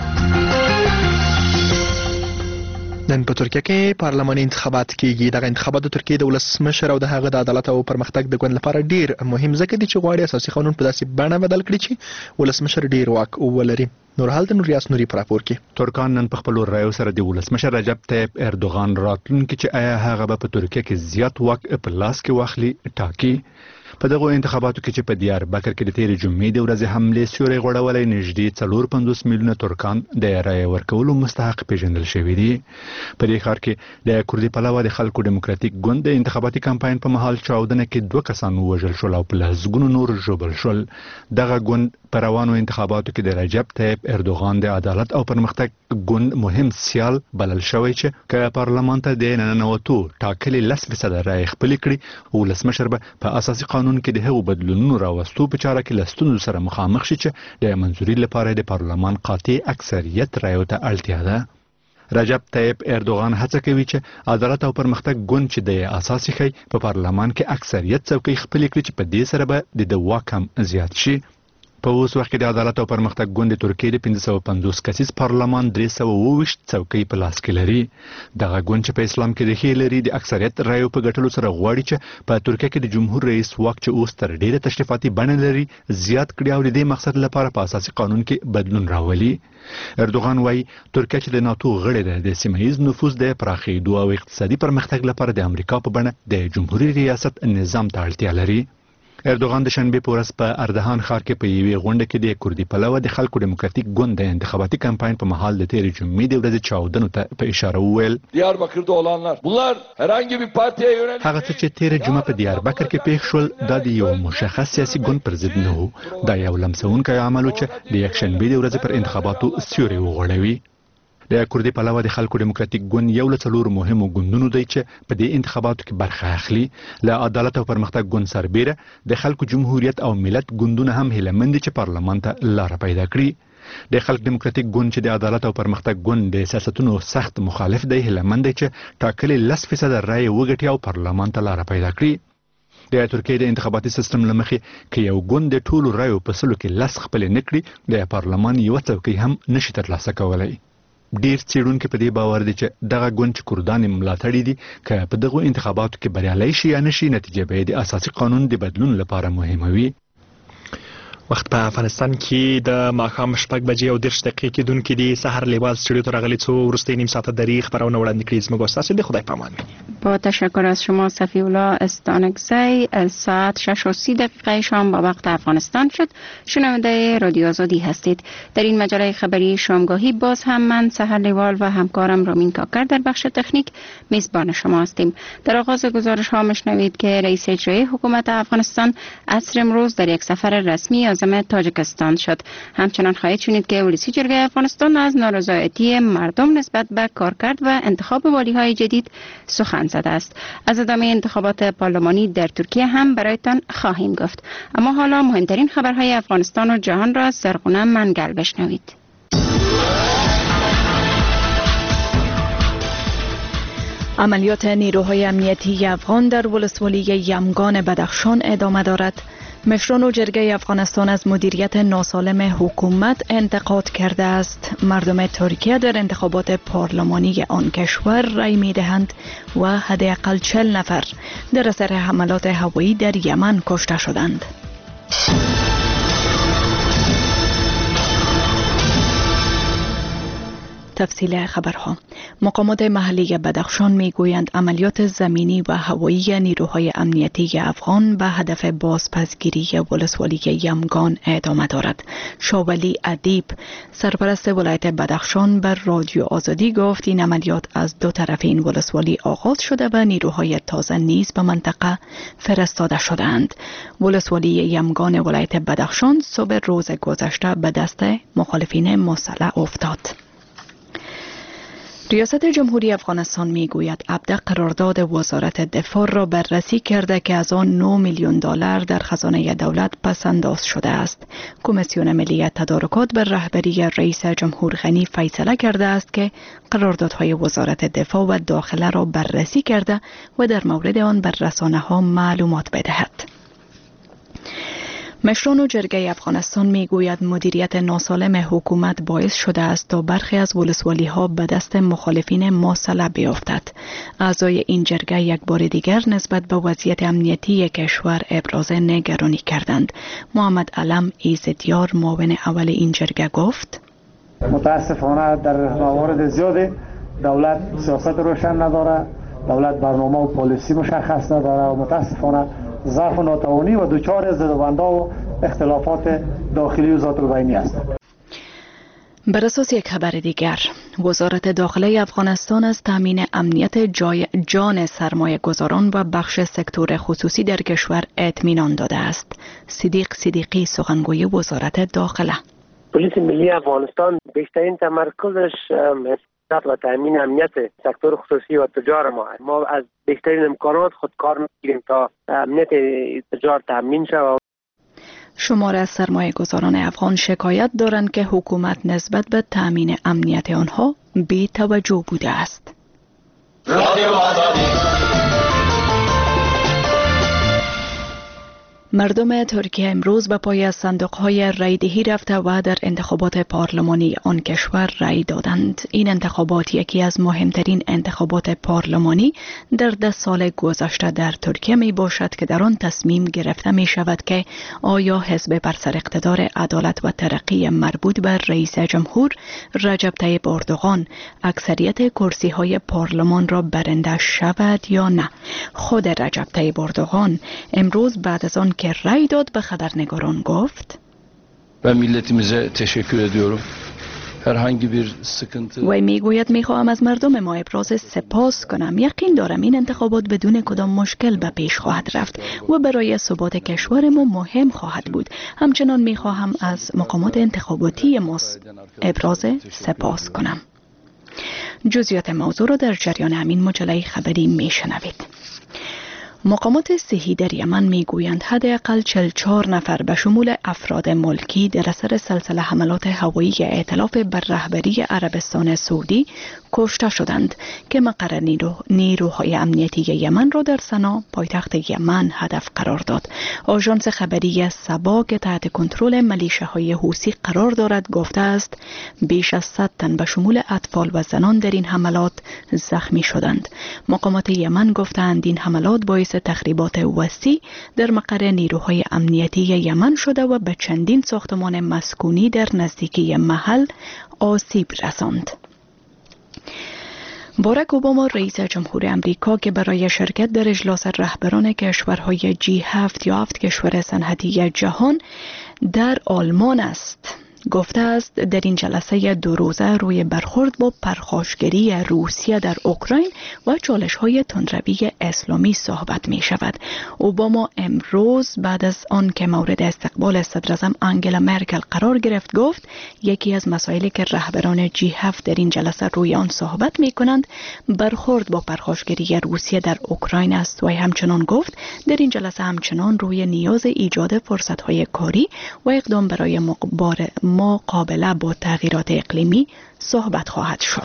نن په ترکیه کې پارلماني انتخابات کېږي. دغه انتخابات د ترکیې د ولسمشر او د هغه د عدالت او پرمختګ د ګوند لپاره ډیر مهم ځکه دي چې غواړي اساسي قانون په داسې بڼه بدل کړي چې ولسمشر ډیر واک ولري. نور حالت نور ریاست نوري پر راپور کې ترکان نن په خپل رایو سره د ولسمشر رجب طیب اردوغان راتلونکي چې آیا هغه به په ترکیه کې زیات واک په لاس کې واخلي ټاکي. په دغه انتخاباتو کې چې په دیار بکر کې د تیرې جمعې د ورځې حملې سیوری غوړولی نږدې څلور پنځوس میلیونه ترکان د رایې ورکولو مستحق پیژندل شوي دي. په دې ښار کې د کردي پلوه د خلکو ډیموکراتیک ګوند د انتخاباتي کمپاین په مهال چاودنه کې دوه کسان ووژل شول او په لسګونو نور ژوبل شول. دغه ګوند په روانو انتخاباتو کې د رجب طیب اردوغان د عدالت او پرمختګ ګوند مهم سیال بلل شوی چې که پارلمان ته د ننوتو ټاکلي لس فیصده رایې خپلې کړي، ولسمشر به په اساسي قانون کې د هغو بدلونونو راوستو په چاره کې له ستونزو سره مخامخ شي چې د منظوري لپاره د پارلمان قاطع اکثریت رایو ته اړتیا ده. رجب طیب اردوغان هڅه کوي چې عدالت او پرمختګ ګوند چې د اساسي خي په پارلمان کې اکثریت څوکۍ خپلې کړي چې په دې سره به د واک هم زیات شي. په اوس وخت کې د عدالت او پرمختګ ګوند د ترکیې د پنځه سوه پنځوس کسیز پارلمان درې سوه اووه ویشت څوکۍ په لاس کې لري. دغه ګوند چې په اسلام کې ریښې لري د اکثریت رایو په ګټلو سره غواړي چې په ترکیه کې د جمهور رئیس واک چې اوس تر ډیره تشریفاتي بڼه لري زیات کړي او د دې مقصد لپاره په اساسي قانون کې بدلون راولي. اردوغان وایي ترکیه چې د ناتو غړې ده د سیمه ییز نفوذ د پراخېدو او اقتصادي پرمختګ لپاره د امریکا په بڼه د جمهوریت ریاست نظام ته اړتیا لري. اردوغان د شنبې په ورځ په اردهان ښار کې په یوې غونډه کې د کردي پلوه د خلکو ډیموکراتیک ګوند د انتخاباتي کمپاین په مهال د تیرې جمعې د ورځې چاودنو ته په اشاره وویل دیاربکرده olanlar bunlar herhangi bir partiye yönelik هغه څه چې تیرې جمعه په دیاربکر کې پیښ شول دا د یو مشخص سیاسي ګوند پر ضد نه و. دا یو لمسونکی عمل و چې د یکشنبې د ورځې پر انتخاباتو سیوری وغوړوي. د کوردی پلوه د خلکو دیموکراتیک ګوند یو له څلورو مهمو ګوندونو دی چې په دې انتخاباتو کې برخه اخلي. له عدالت او پرمختګ ګوند سربیره د خلکو جمهوریت او ملت ګوندونه هم هیله مند چې پارلمان ته لار پیدا کړي. د خلک دیموکراتیک ګوند چې د عدالت او پرمختګ ګوند د سیاستونو سخت مخالف دی هیله مند دی چې ټاکلي لس فیصد رای وګټي او پارلمان ته لار پیدا کړي. د ترکیه د انتخاباتي سیستم لمخې کې یو ګوند د ټولو رایو په سلو کې لس خپل نکړي د پارلمان یو څوکۍ هم نشي ترلاسه کولای. ډیر څېړونکي په دې باور دي چې دغه ګوند چې کردان ملاتړي دي که په دغه انتخاباتو کې بریالي شي یا نشي نتیجه به د اساسي قانون د بدلون لپاره مهمه وي. وخت په افغانستان کې د ماښام شپږ بجې او دېرش دقیقې کېدونکې دي. سحر لیوال سټوډیو ته راغلي څو وروستۍ نیم ساعته دری خبرونه وړاندې کړي. زموږ استاد د خدای پامان. با تشکر از شما صفی الله استانکزی. ساعت شش و سی دقیقه شام با وقت افغانستان شد. شنونده رادیو آزادی هستید. در این مجله خبری شامگاهی باز هم من سحر لیوال و همکارم رامین کاکر در بخش تکنیک میزبان شما هستیم. در آغاز گزارش ها میشنوید که رئیس اجرایی حکومت افغانستان عصر امروز در یک سفر رسمی عازم تاجیکستان شد. همچنان خواهید شنید که ولسی جرگه افغانستان از نارضایتی مردم نسبت به کارکرد و انتخاب والی‌های جدید سخن زده است. از ادامه انتخابات پارلمانی در ترکیه هم برایتان خواهیم گفت. اما حالا مهمترین خبرهای افغانستان و جهان را از سرغنه منگل بشنوید. عملیات نیروهای امنیتی افغان در ولسوالی یمگان بدخشان ادامه دارد. مشران جرگه افغانستان از مدیریت ناسالم حکومت انتقاد کرده است. مردم ترکیه در انتخابات پارلمانی آن کشور رای می دهند و حداقل چهل نفر در اثر حملات هوایی در یمن کشته شدند. تفصیل خبرها. مقامات محلی بدخشان میگویند عملیات زمینی و هوایی نیروهای امنیتی افغان به هدف بازپسگیری ولسوالی یمگان ادامه دارد. شاولی ادیب سرپرست ولایت بدخشان بر رادیو آزادی گفت این عملیات از دو طرف این ولسوالی آغاز شده و نیروهای تازه نیز به منطقه فرستاده شدند. ولسوالی یمگان ولایت بدخشان صبح روز گذشته به دست مخالفین مسلح افتاد. ریاست جمهوری افغانستان میگوید ابدا قرارداد وزارت دفاع را بررسی کرده که از آن نه میلیون دلار در خزانه دولت پسنداز شده است. کمیسیون ملی تدارکات بر رهبری رئیس جمهور غنی فیصله کرده است که قراردادهای وزارت دفاع و داخله را بررسی کرده و در مورد آن بر رسانه‌ها معلومات بدهد. مشران و جرگه افغانستان میگوید مدیریت ناسالم حکومت باعث شده است تا برخی از ولسوالی ها به دست مخالفین مسلح بیفتد. اعضای این جرگه یک بار دیگر نسبت به وضعیت امنیتی کشور ابراز نگرانی کردند. محمد علم ایزدیار معاون اول این جرگه گفت: متاسفانه در موارد زیادی دولت سیاست روشن نداره، دولت برنامه و پالیسی مشخص نداره و متاسفانه ضعف و ناتوانی و دچار زدوبندها و اختلافات داخلی و ذات البینی است. بر اساس یک خبر دیگر، وزارت داخله افغانستان از تامین امنیت جای جان سرمایه گذاران و بخش سکتور خصوصی در کشور اطمینان داده است. صدیق صدیقی سخنگوی وزارت داخله: پلیس ملی افغانستان بیشترین تمرکزش و تامین امنیت سکتور خصوصی و تجار ما هست. ما از بیشترین امکانات خود کار می‌کنیم تا امنیت تجار تامین شود. شمار از سرمایه گذاران افغان شکایت دارند که حکومت نسبت به تامین امنیت آنها بی توجه بوده است. مردم ترکیه امروز به پای از صندوق‌های رایدهی رفته و در انتخابات پارلمانی آن کشور رای دادند. این انتخابات یکی از مهمترین انتخابات پارلمانی در ده سال گذشته در ترکیه می باشد که در آن تصمیم گرفته می شود که آیا حزب بر سر اقتدار عدالت و ترقی مربوط به رئیس جمهور رجب طیب اردوغان اکثریت کرسی‌های پارلمان را برنده شود یا نه. خود رجب طیب اردوغان امروز بعد از آن که رای داد به خبرنگاران گفت: و milletimize teşekkür ediyorum. herhangi bir sıkıntı و میگوید میخواهم از مردم ما ابراز سپاس کنم. یقین دارم این انتخابات بدون کدام مشکل به پیش خواهد رفت و برای ثبات کشور ما مهم خواهد بود. همچنان میخواهم از مقامات انتخاباتی ما ابراز سپاس کنم. جزئیات موضوع را در جریان همین مجله خبری میشنوید. مقامات صحی در یمن میگویند حداقل چهل و چهار نفر به شمول افراد ملکی در اثر سلسله حملات هوایی ائتلاف بر رهبری عربستان سعودی کشته شدند که مقر نیرو نیروهای امنیتی یمن را در سنا پایتخت یمن هدف قرار داد. آژانس خبری سبا که تحت کنترل میلیشیاهای حوثی قرار دارد گفته است بیش از صد تن به شمول اطفال و زنان در این حملات زخمی شدند. مقامات یمن گفتند این حملات باعث تخریبات وسیع در مقر نیروهای امنیتی یمن شده و به چندین ساختمان مسکونی در نزدیکی محل آسیب رساند. باراک اوباما رئیس جمهور امریکا که برای شرکت در اجلاس رهبران کشورهای جی هفت یا هفت کشور صنعتی جهان در آلمان است گفته است در این جلسه دو روزه روی برخورد با پرخاشگری روسیه در اوکراین و چالش‌های تندروی اسلامی صحبت می شود. اوباما امروز بعد از آن که مورد استقبال صدر اعظم آنگلا مرکل قرار گرفت گفت یکی از مسائلی که رهبران جی هفت در این جلسه روی آن صحبت می کنند برخورد با پرخاشگری روسیه در اوکراین است و همچنان گفت در این جلسه همچنان روی نیاز ایجاد فرصت‌های کاری و اقدام برای مقابله مقابله با تغییرات اقلیمی صحبت خواهد شد.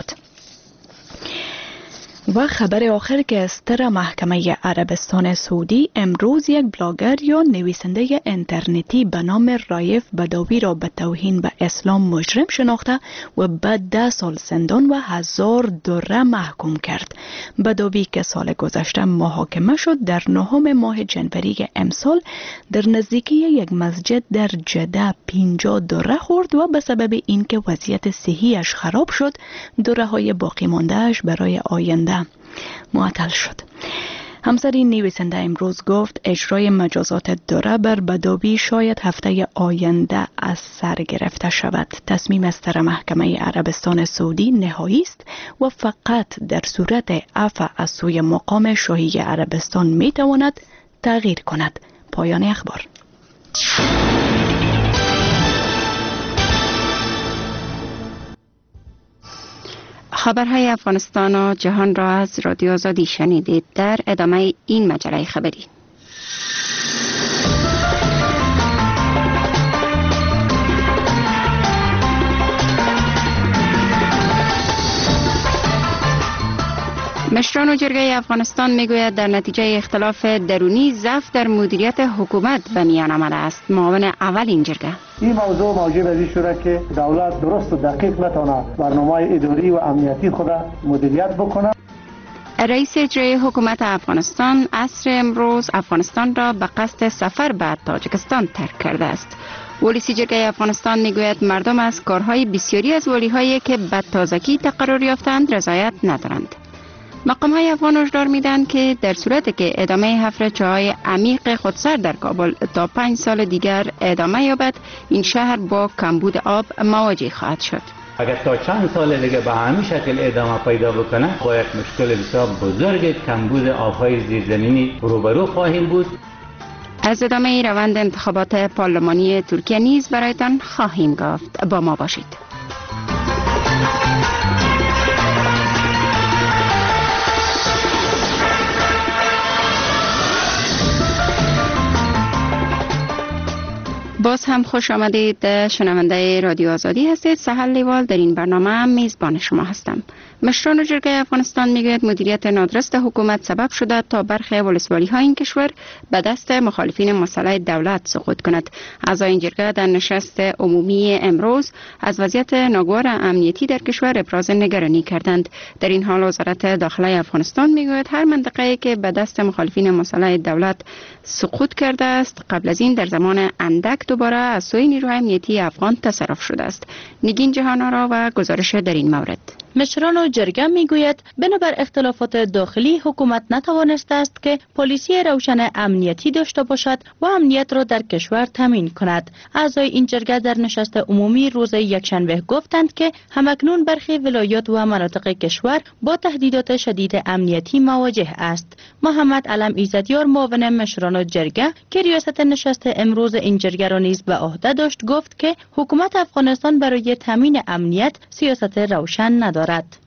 و خبر آخر که استر محکمه عربستان سعودی امروز یک بلاگر یا نویسنده اینترنتی به نام رایف بداوی را به توهین به اسلام مجرم شناخته و به ده سال زندان و هزار دره محکوم کرد. بداوی که سال گذشته محاکمه شد در نهم ماه جنوری امسال در نزدیکی یک مسجد در جده پنجاه دره خورد و به سبب اینکه وضعیت صحیش خراب شد دره های باقی ماندهش برای آینده معطل شد. همسر این نویسنده امروز گفت اجرای مجازات دره بر بداوی شاید هفته آینده از سر گرفته شود. تصمیم استر محکمه عربستان سعودی نهایی است و فقط در صورت عفو از سوی مقام شاهی عربستان می تواند تغییر کند. پایان اخبار. خبرهای افغانستان و جهان را از رادیو آزادی شنیدید. در ادامه این مجله خبری مشران و جرگه افغانستان میگوید در نتیجه اختلاف درونی ضعف در مدیریت حکومت به میان آمده است. معاون اول این جرگه این موضوع موجب از این شده که دولت درست و دقیق نتونه برنامه اداری و امنیتی خود مدیریت بکنه. رئیس اجرایی حکومت افغانستان عصر امروز افغانستان را به قصد سفر به تاجیکستان ترک کرده است. ولسی جرگه افغانستان میگوید مردم از کارهای بسیاری از ولی‌هایی که به تازگی تقرر یافتند رضایت ندارند. مقام های افغان هشدار میدن که در صورتی که ادامه حفر چاهای عمیق خودسر در کابل تا پنج سال دیگر ادامه یابد این شهر با کمبود آب مواجه خواهد شد. اگر تا چند سال دیگه به همین شکل ادامه پیدا بکنه با یک مشکل بسیار بزرگ کمبود آبهای زیرزمینی روبرو خواهیم بود. از ادامه روند انتخابات پارلمانی ترکیه نیز برایتان خواهیم گفت. با ما باشید. باز هم خوش آمدید شنونده رادیو آزادی هستید. سهل لیوال در این برنامه میزبان شما هستم. مشران جرگه افغانستان میگوید مدیریت نادرست حکومت سبب شده تا برخی ولسوالی های این کشور به دست مخالفین مسئله دولت سقوط کند. اعضای این جرگه در نشست عمومی امروز از وضعیت ناگوار امنیتی در کشور ابراز نگرانی کردند. در این حال وزارت داخله افغانستان میگوید هر منطقه‌ای که به دست مخالفین مسئله دولت سقوط کرده است قبل از این در زمان اندک دوباره از سوی نیروی امنیتی افغان تصرف شده است. نگین جهانارا و گزارش در این مورد. مشران و جرگه میگوید بنابر اختلافات داخلی حکومت نتوانسته است که پلیسی روشن امنیتی داشته باشد و امنیت را در کشور تامین کند. اعضای این جرگه در نشست عمومی روز یکشنبه گفتند که همکنون برخی ولایات و مناطق کشور با تهدیدات شدید امنیتی مواجه است. محمد علم ایزدیار معاون مشران و جرگه که ریاست نشست امروز این جرگه را نیز به عهده داشت گفت که حکومت افغانستان برای تامین امنیت سیاست روشن ندارد.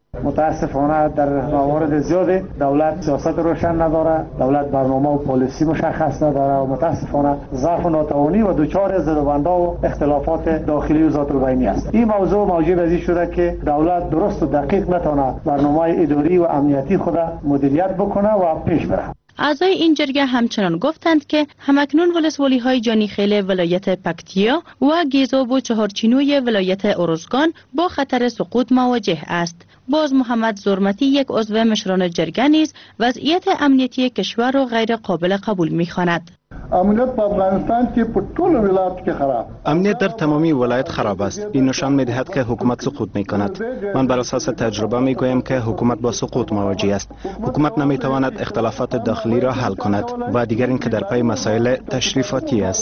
متاسفانه در موارد زیادی دولت سیاست روشن نداره، دولت برنامه و پالیسی مشخص نداره و متاسفانه ضعف و ناتوانی و دچار زدوبنده و اختلافات داخلی و ذات البینی است. این موضوع موجب از این شده که دولت درست و دقیق نتونه برنامه اداری و امنیتی خود مدیریت بکنه و پیش بره. اعضای این جرگه همچنان گفتند که همکنون ولسوالی های جانیخیل ولایت پکتیا و گیزاب و چهارچینوی ولایت ارزگان با خطر سقوط مواجه است. باز محمد زرمتی یک عضو مشران جرگه نیز وضعیت امنیتی کشور را غیر قابل قبول می‌خواند. امنیت په افغانستان کې په ټولو ولایتو کې خراب. امنیت در تمامی ولایت خراب است. این نشان می‌دهد که حکومت سقوط می‌کند. من بر اساس تجربه می‌گویم که حکومت با سقوط مواجه است. حکومت نمی‌تواند اختلافات داخلی را حل کند و دیگر اینکه در پی مسائل تشریفاتی است.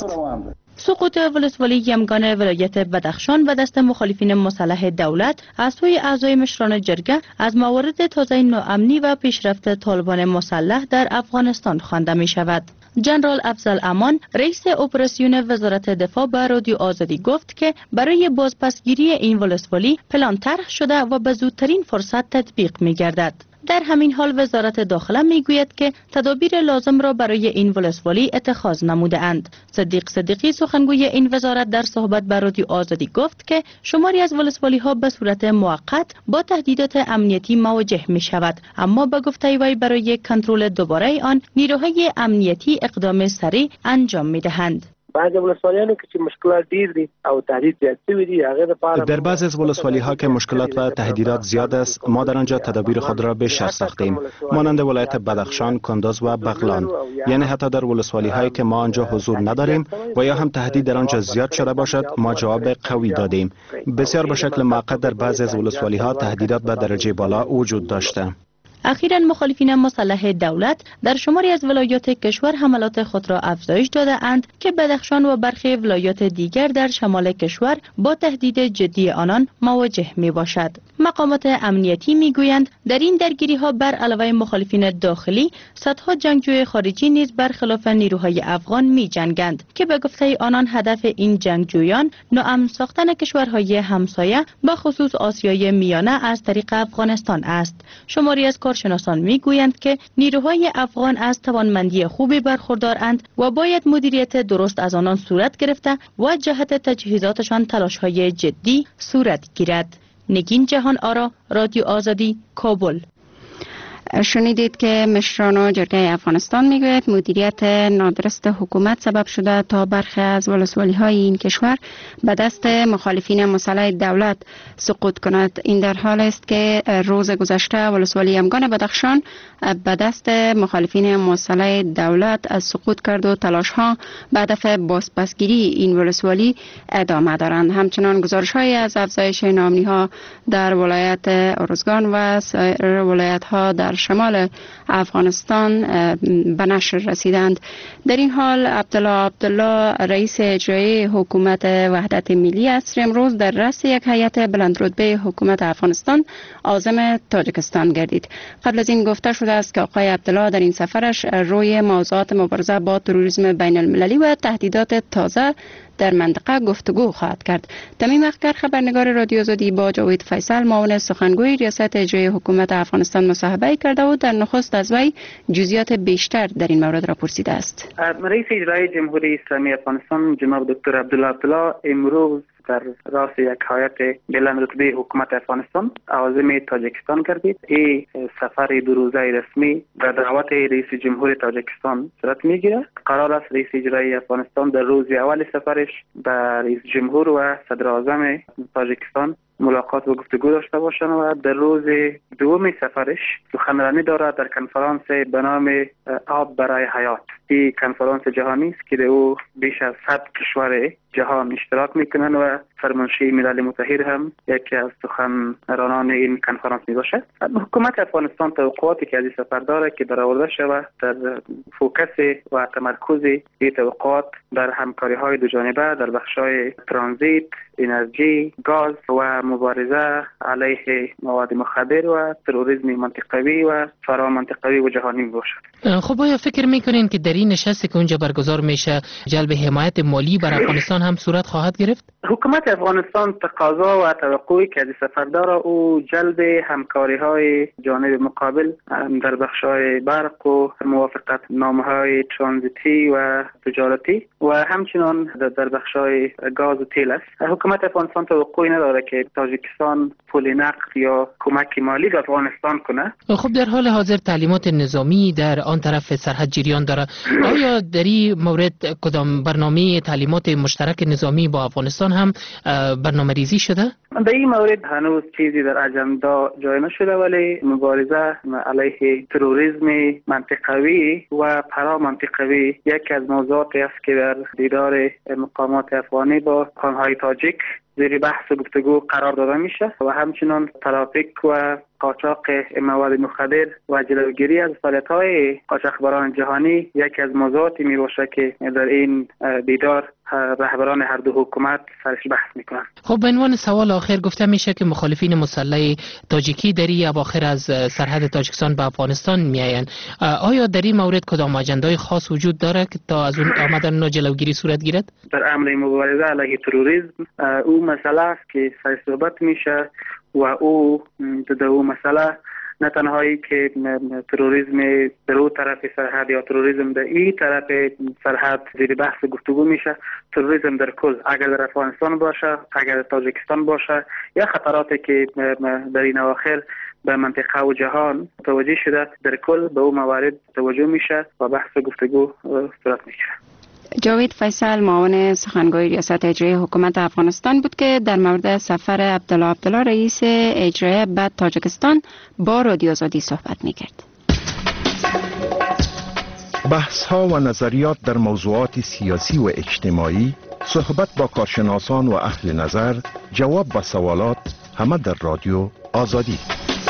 سقوط ولسوالی یمگان ولایت بدخشان به دست مخالفین مسلح دولت از سوی اعضای مشران جرگه از موارد تازه ناامنی و پیشرفت طالبان مسلح در افغانستان خوانده می شود. جنرال افضل امان رئیس اپراسیون وزارت دفاع به رادیو آزادی گفت که برای بازپسگیری این ولسوالی پلان طرح شده و به زودترین فرصت تطبیق می گردد. در همین حال وزارت داخله می گوید که تدابیر لازم را برای این ولسوالی اتخاذ نموده اند. صدیق صدیقی سخنگوی این وزارت در صحبت با رادیو آزادی گفت که شماری از ولسوالی ها به صورت موقت با تهدیدات امنیتی مواجه می شود، اما به گفته وی برای کنترل دوباره آن نیروهای امنیتی اقدام سریع انجام می دهند. بعضی ولسوالیانو کې چې مشکلات ډیر دي او تهدید زیات شوی دي هغه لپاره در بعضی از ولسوالی ها که مشکلات و تهدیدات زیاد است ما در آنجا تدابیر خود را بیشتر ساختیم، مانند ولایت بدخشان، کندوز و بغلان. یعنی حتی در ولسوالی هایی که ما آنجا حضور نداریم و یا هم تهدید در آنجا زیاد شده باشد ما جواب قوی دادیم. بسیار به شکل موقت در بعضی از ولسوالی ها تهدیدات به درجه بالا وجود داشته. اخیراً مخالفین مسلح دولت در شماری از ولایات کشور حملات خود را افزایش داده اند که بدخشان و برخی ولایات دیگر در شمال کشور با تهدید جدی آنان مواجه می باشد. مقامات امنیتی می گویند در این درگیری ها بر علاوه مخالفین داخلی صدها جنگجوی خارجی نیز برخلاف نیروهای افغان می جنگند که به گفته آنان هدف این جنگجویان ناامن ساختن کشورهای همسایه به خصوص آسیای میانه از طریق افغانستان است. شماری از کارشناسان میگویند که نیروهای افغان از توانمندی خوبی برخوردارند و باید مدیریت درست از آنان صورت گرفته و جهت تجهیزاتشان تلاش‌های جدی صورت گیرد. نگین جهان آرا، رادیو آزادی، کابل. شنیدید که مشران جرگه افغانستان میگوید مدیریت نادرست حکومت سبب شده تا برخی از ولسوالی های این کشور به دست مخالفین مسلح دولت سقوط کند. این در حال است که روز گذشته ولسوالی یمگان بدخشان به دست مخالفین مسلح دولت از سقوط کرد و تلاش ها به هدف بازپسگیری این ولسوالی ادامه دارند. همچنان گزارش های از افزایش ناامنی ها در ولایت ارزگان و سایر ولایت ها در شمال افغانستان به نشر رسیدند. در این حال عبدالله عبدالله رئیس اجرایی حکومت وحدت ملی است امروز در رأس یک هیئت بلندرتبه حکومت افغانستان عازم تاجیکستان گردید. قبل از این گفته شده است که آقای عبدالله در این سفرش روی موضوعات مبارزه با تروریسم بین المللی و تهدیدات تازه در منطقه گفتگو خواهد کرد. تمیم اخگر خبرنگار رادیو آزادی با جاوید فیصل معاون سخنگوی ریاست اجرایی حکومت افغانستان مصاحبه کرده و در نخست از وی جزئیات بیشتر در این مورد را پرسیده است. رئیس اجرایی جمهوری اسلامی افغانستان جناب دکتر عبدالله عبدالله امروز در راس یک هیئت بلندرتبه حکومت افغانستان عازم تاجیکستان گردید. این سفر دو روزه رسمی در دعوت رئیس جمهور تاجیکستان صورت میگیرد. قرار است رئیس اجرایی افغانستان در روز اول سفرش با رئیس جمهور و صدر اعظم تاجیکستان ملاقات و گفتگو داشته باشند و در روز دوم سفرش سخنرانی دارد در کنفرانس به نام آب برای حیات. این کنفرانس جهانی است که در او بیش از صد کشور جهان اشتراک میکنند و فرمانشی ملل متحد هم یکی از سخنرانان این کنفرانس می باشد. حکومت افغانستان توقعاتی که از این سفر داره که برآورده شود در فوکس و تمرکز این توقعات در همکاری های دو جانبه در بخش‌های ترانزیت، انرژی، گاز و مبارزه علیه مواد مخدر و تروریسم منطقوی و فرامنطقوی و جهانی می باشد. خب آیا فکر میکنین که در این نشستی که اونجا برگزار میشه جلب حمایت مالی بر افغانستان هم صورت خواهد گرفت؟ حکومت افغانستان تقاضا و توقعی که از سفر داره او جلب همکاری های جانب مقابل در بخش های برق و موافقت نامه های ترانزیتی و تجارتی و همچنان در بخش های گاز و تیل است. حکومت افغانستان توقعی نداره که تاجیکستان پول نقد یا کمک مالی به افغانستان کنه. خب در حال حاضر تعلیمات نظامی در آن طرف سرحد جریان داره. آیا در این مورد کدام برنامه تعلیمات مشترک نظامی با افغانستان هم برنامه ریزی شده؟ در این مورد هنوز چیزی در اجندا جای نشده، ولی مبارزه علیه تروریسم منطقوی و پرا منطقوی یکی از موضوعاتی است که در دیدار مقامات افغانی با خانهای تاجیک زیر بحث و گفتگو قرار داده میشه و همچنان ترافیک و قاچاق مواد مخدر و جلوگیری از فعالیت‌های قاچاقبران جهانی یکی از موضوعاتی می باشه که در این دیدار رهبران هر دو حکومت سرش بحث میکنن. خب به عنوان سوال آخر گفته میشه که مخالفین مسلح تاجیکی در این اواخر از سرحد تاجیکستان به افغانستان میآیند. آیا در این مورد کدام اجندای خاص وجود داره که تا از اون آمدن و جلوگیری صورت گیرد؟ در عمل مبارزه علیه تروریسم او مسئله است که سر صحبت میشه و او در او مسئله نه تنهایی که تروریسم در اون طرف سرحد یا تروریسم در این طرف سرحد زیر بحث گفتگو میشه، تروریسم در کل اگر در افغانستان باشه، اگر در تاجیکستان باشه یا خطراتی که در این اواخر به منطقه و جهان توجه شده، در کل به اون موارد توجه میشه و بحث گفتگو صورت میگیره. جاوید فیصل معاون سخنگوی ریاست اجرایی حکومت افغانستان بود که در مورد سفر عبدالله عبدالله رئیس اجرایی به تاجیکستان با رادیو آزادی صحبت میکرد. بحث ها و نظریات در موضوعات سیاسی و اجتماعی، صحبت با کارشناسان و اهل نظر، جواب به سوالات، همه در رادیو آزادی.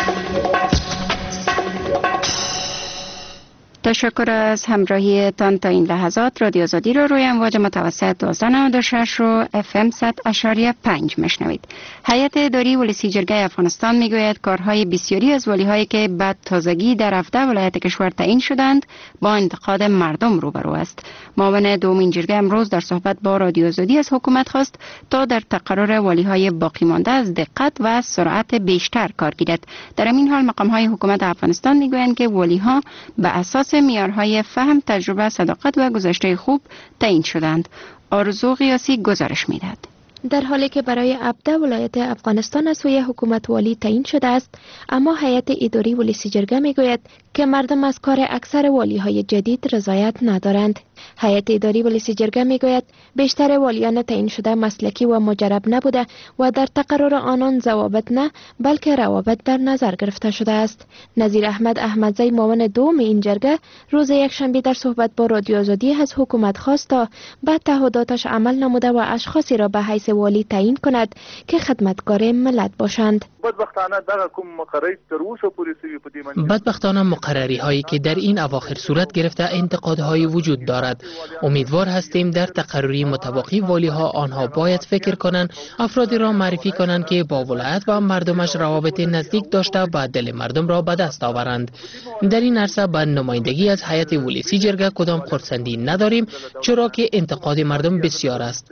تشکر از همراهی تان تا این لحظات. رادیو آزادی رو روی امواج متوسط دوازده نود و شش رو اف ام صد اشاریه پنج میشنوید. هیئت اداری ولسی جرگه افغانستان میگوید کارهای بسیاری از والی‌هایی که بعد تازگی در هفده ولایت کشور تعیین شدند با انتقاد مردم روبرو است. معاون دومین جرگه امروز در صحبت با رادیو آزادی از حکومت خواست تا در تقرر والی‌های باقی مانده از دقت و سرعت بیشتر کار گیرد. در این حال مقام‌های حکومت افغانستان میگویند که والی‌ها به اساس معیارهای فهم، تجربه، صداقت و گذشته خوب تعیین شدند. آرزو قیاسی گزارش میدهد. در حالی که برای هفده ولایت افغانستان از سوی حکومت والی تعیین شده است، اما هیئت اداری ولسی جرگه میگوید که مردم از کار اکثر والی های جدید رضایت ندارند. هیئت اداری ولسی جرگه میگوید بیشتر والیان تعیین شده مسلکی و مجرب نبوده و در تقرر آنان ضوابط نه بلکه روابط در نظر گرفته شده است. نظیر احمد احمدزی معاون دوم این جرگه روز یکشنبه در صحبت با رادیو آزادی از حکومت خواست تا به تعهداتش عمل نموده و اشخاصی را به حیث والی تعیین کند که خدمتگار ملت باشند. بدبختانه دغه کوم مقرری تر اوسه پورې سوي په دې باندې بدبختانه مقرری هایی که در این اواخر صورت گرفته انتقادهای وجود دارد. امیدوار هستیم در تقرری متواقی والی ها آنها باید فکر کنند افرادی را معرفی کنند که با ولایت و مردمش روابط نزدیک داشته و دل مردم را به دست آورند. در این عرصه به نمایندگی از هیئت ولسی جرگه کدام خرسندی نداریم، چرا که انتقاد مردم بسیار است.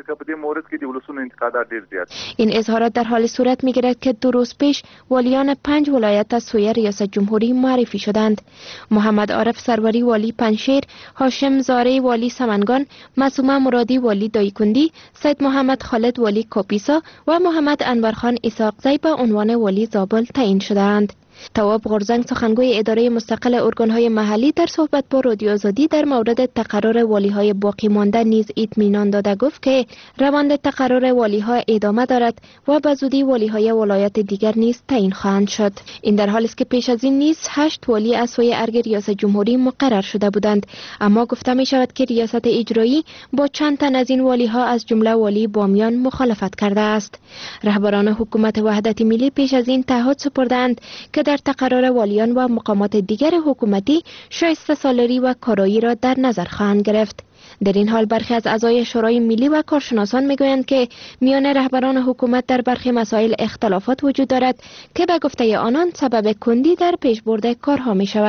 این اظهارات در حال صورت میگیرد که دو روز پیش والیان پنج ولایت از سوی ریاست جمهوری معرفی شدند. محمد عارف سروری والی پنشیر، هاشم زاره والی سمنگان، معصومه مرادی والی دایکندی، سید محمد خالد والی کاپیسا و محمد انورخان اسحاقزی به عنوان والی زابل تعیین شدند. تواب غرزنگ سخنگوی اداره مستقل ارگانهای محلی در صحبت با رادیو آزادی در مورد تقرر والی‌های باقی مانده نیز اطمینان داده گفت که روند تقرر والی‌ها ادامه دارد و به زودی والی‌های ولایت دیگر نیز تعیین خواهند شد. این در حالی است که پیش از این نیز هشت والی از سوی ارگ ریاست جمهوری مقرر شده بودند، اما گفته می شود که ریاست اجرایی با چند تن از این والی‌ها از جمله والی بامیان مخالفت کرده است. رهبران حکومت وحدت ملی پیش از این تعهد سپردند که در تقرر والیان و مقامات دیگر حکومتی شایسته سالاری و کارایی را در نظر خواهند گرفت. در این حال برخی از اعضای شورای ملی و کارشناسان میگویند که میان رهبران حکومت در برخی مسائل اختلافات وجود دارد که به گفته آنان سبب کندی در پیشبرد کارها می شود.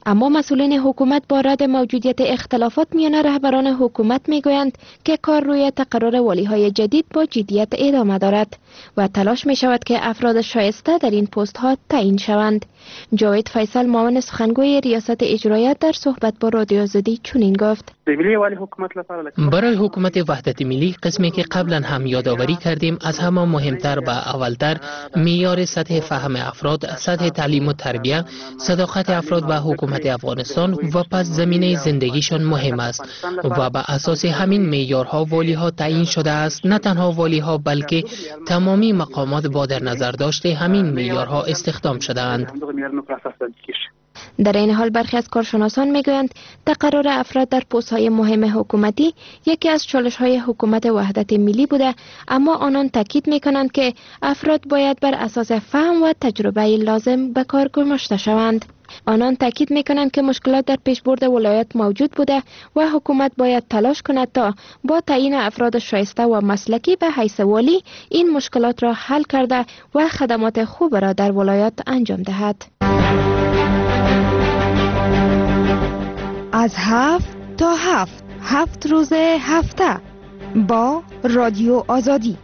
اما مسئولین حکومت با رد موجودیت اختلافات میان رهبران حکومت میگویند که کار روی تقرر والیهای جدید با جدیت ادامه دارد و تلاش می شود که افراد شایسته در این پست ها تعیین شوند. جاوید فیصل معاون سخنگوی ریاست اجراییه در صحبت با رادیو آزادی چنین گفت: برای حکومت وحدت ملی قسمی که قبلا هم یادآوری کردیم، از همه مهمتر و اولتر معیار سطح فهم افراد، سطح تعلیم و تربیت، صداقت افراد و حکومت افغانستان و پس زمینه زندگیشان مهم است و بر اساس همین معیارها والیها تعیین شده است. نه تنها والیها بلکه تمامی مقامات با در نظر داشته همین معیارها استخدام شده‌اند. در این حال برخی از کارشناسان میگویند تقرر افراد در پست‌های مهم حکومتی یکی از چالش‌های حکومت وحدت ملی بوده، اما آنان تاکید می‌کنند که افراد باید بر اساس فهم و تجربه لازم به کار گماشته شوند. آنان تاکید می‌کنند که مشکلات در پیشبرد ولایت موجود بوده و حکومت باید تلاش کند تا با تعیین افراد شایسته و مسلکی به حیث والی این مشکلات را حل کرده و خدمات خوب را در ولایت انجام دهد. از هفت تا هفت هفت روز هفته با رادیو آزادی.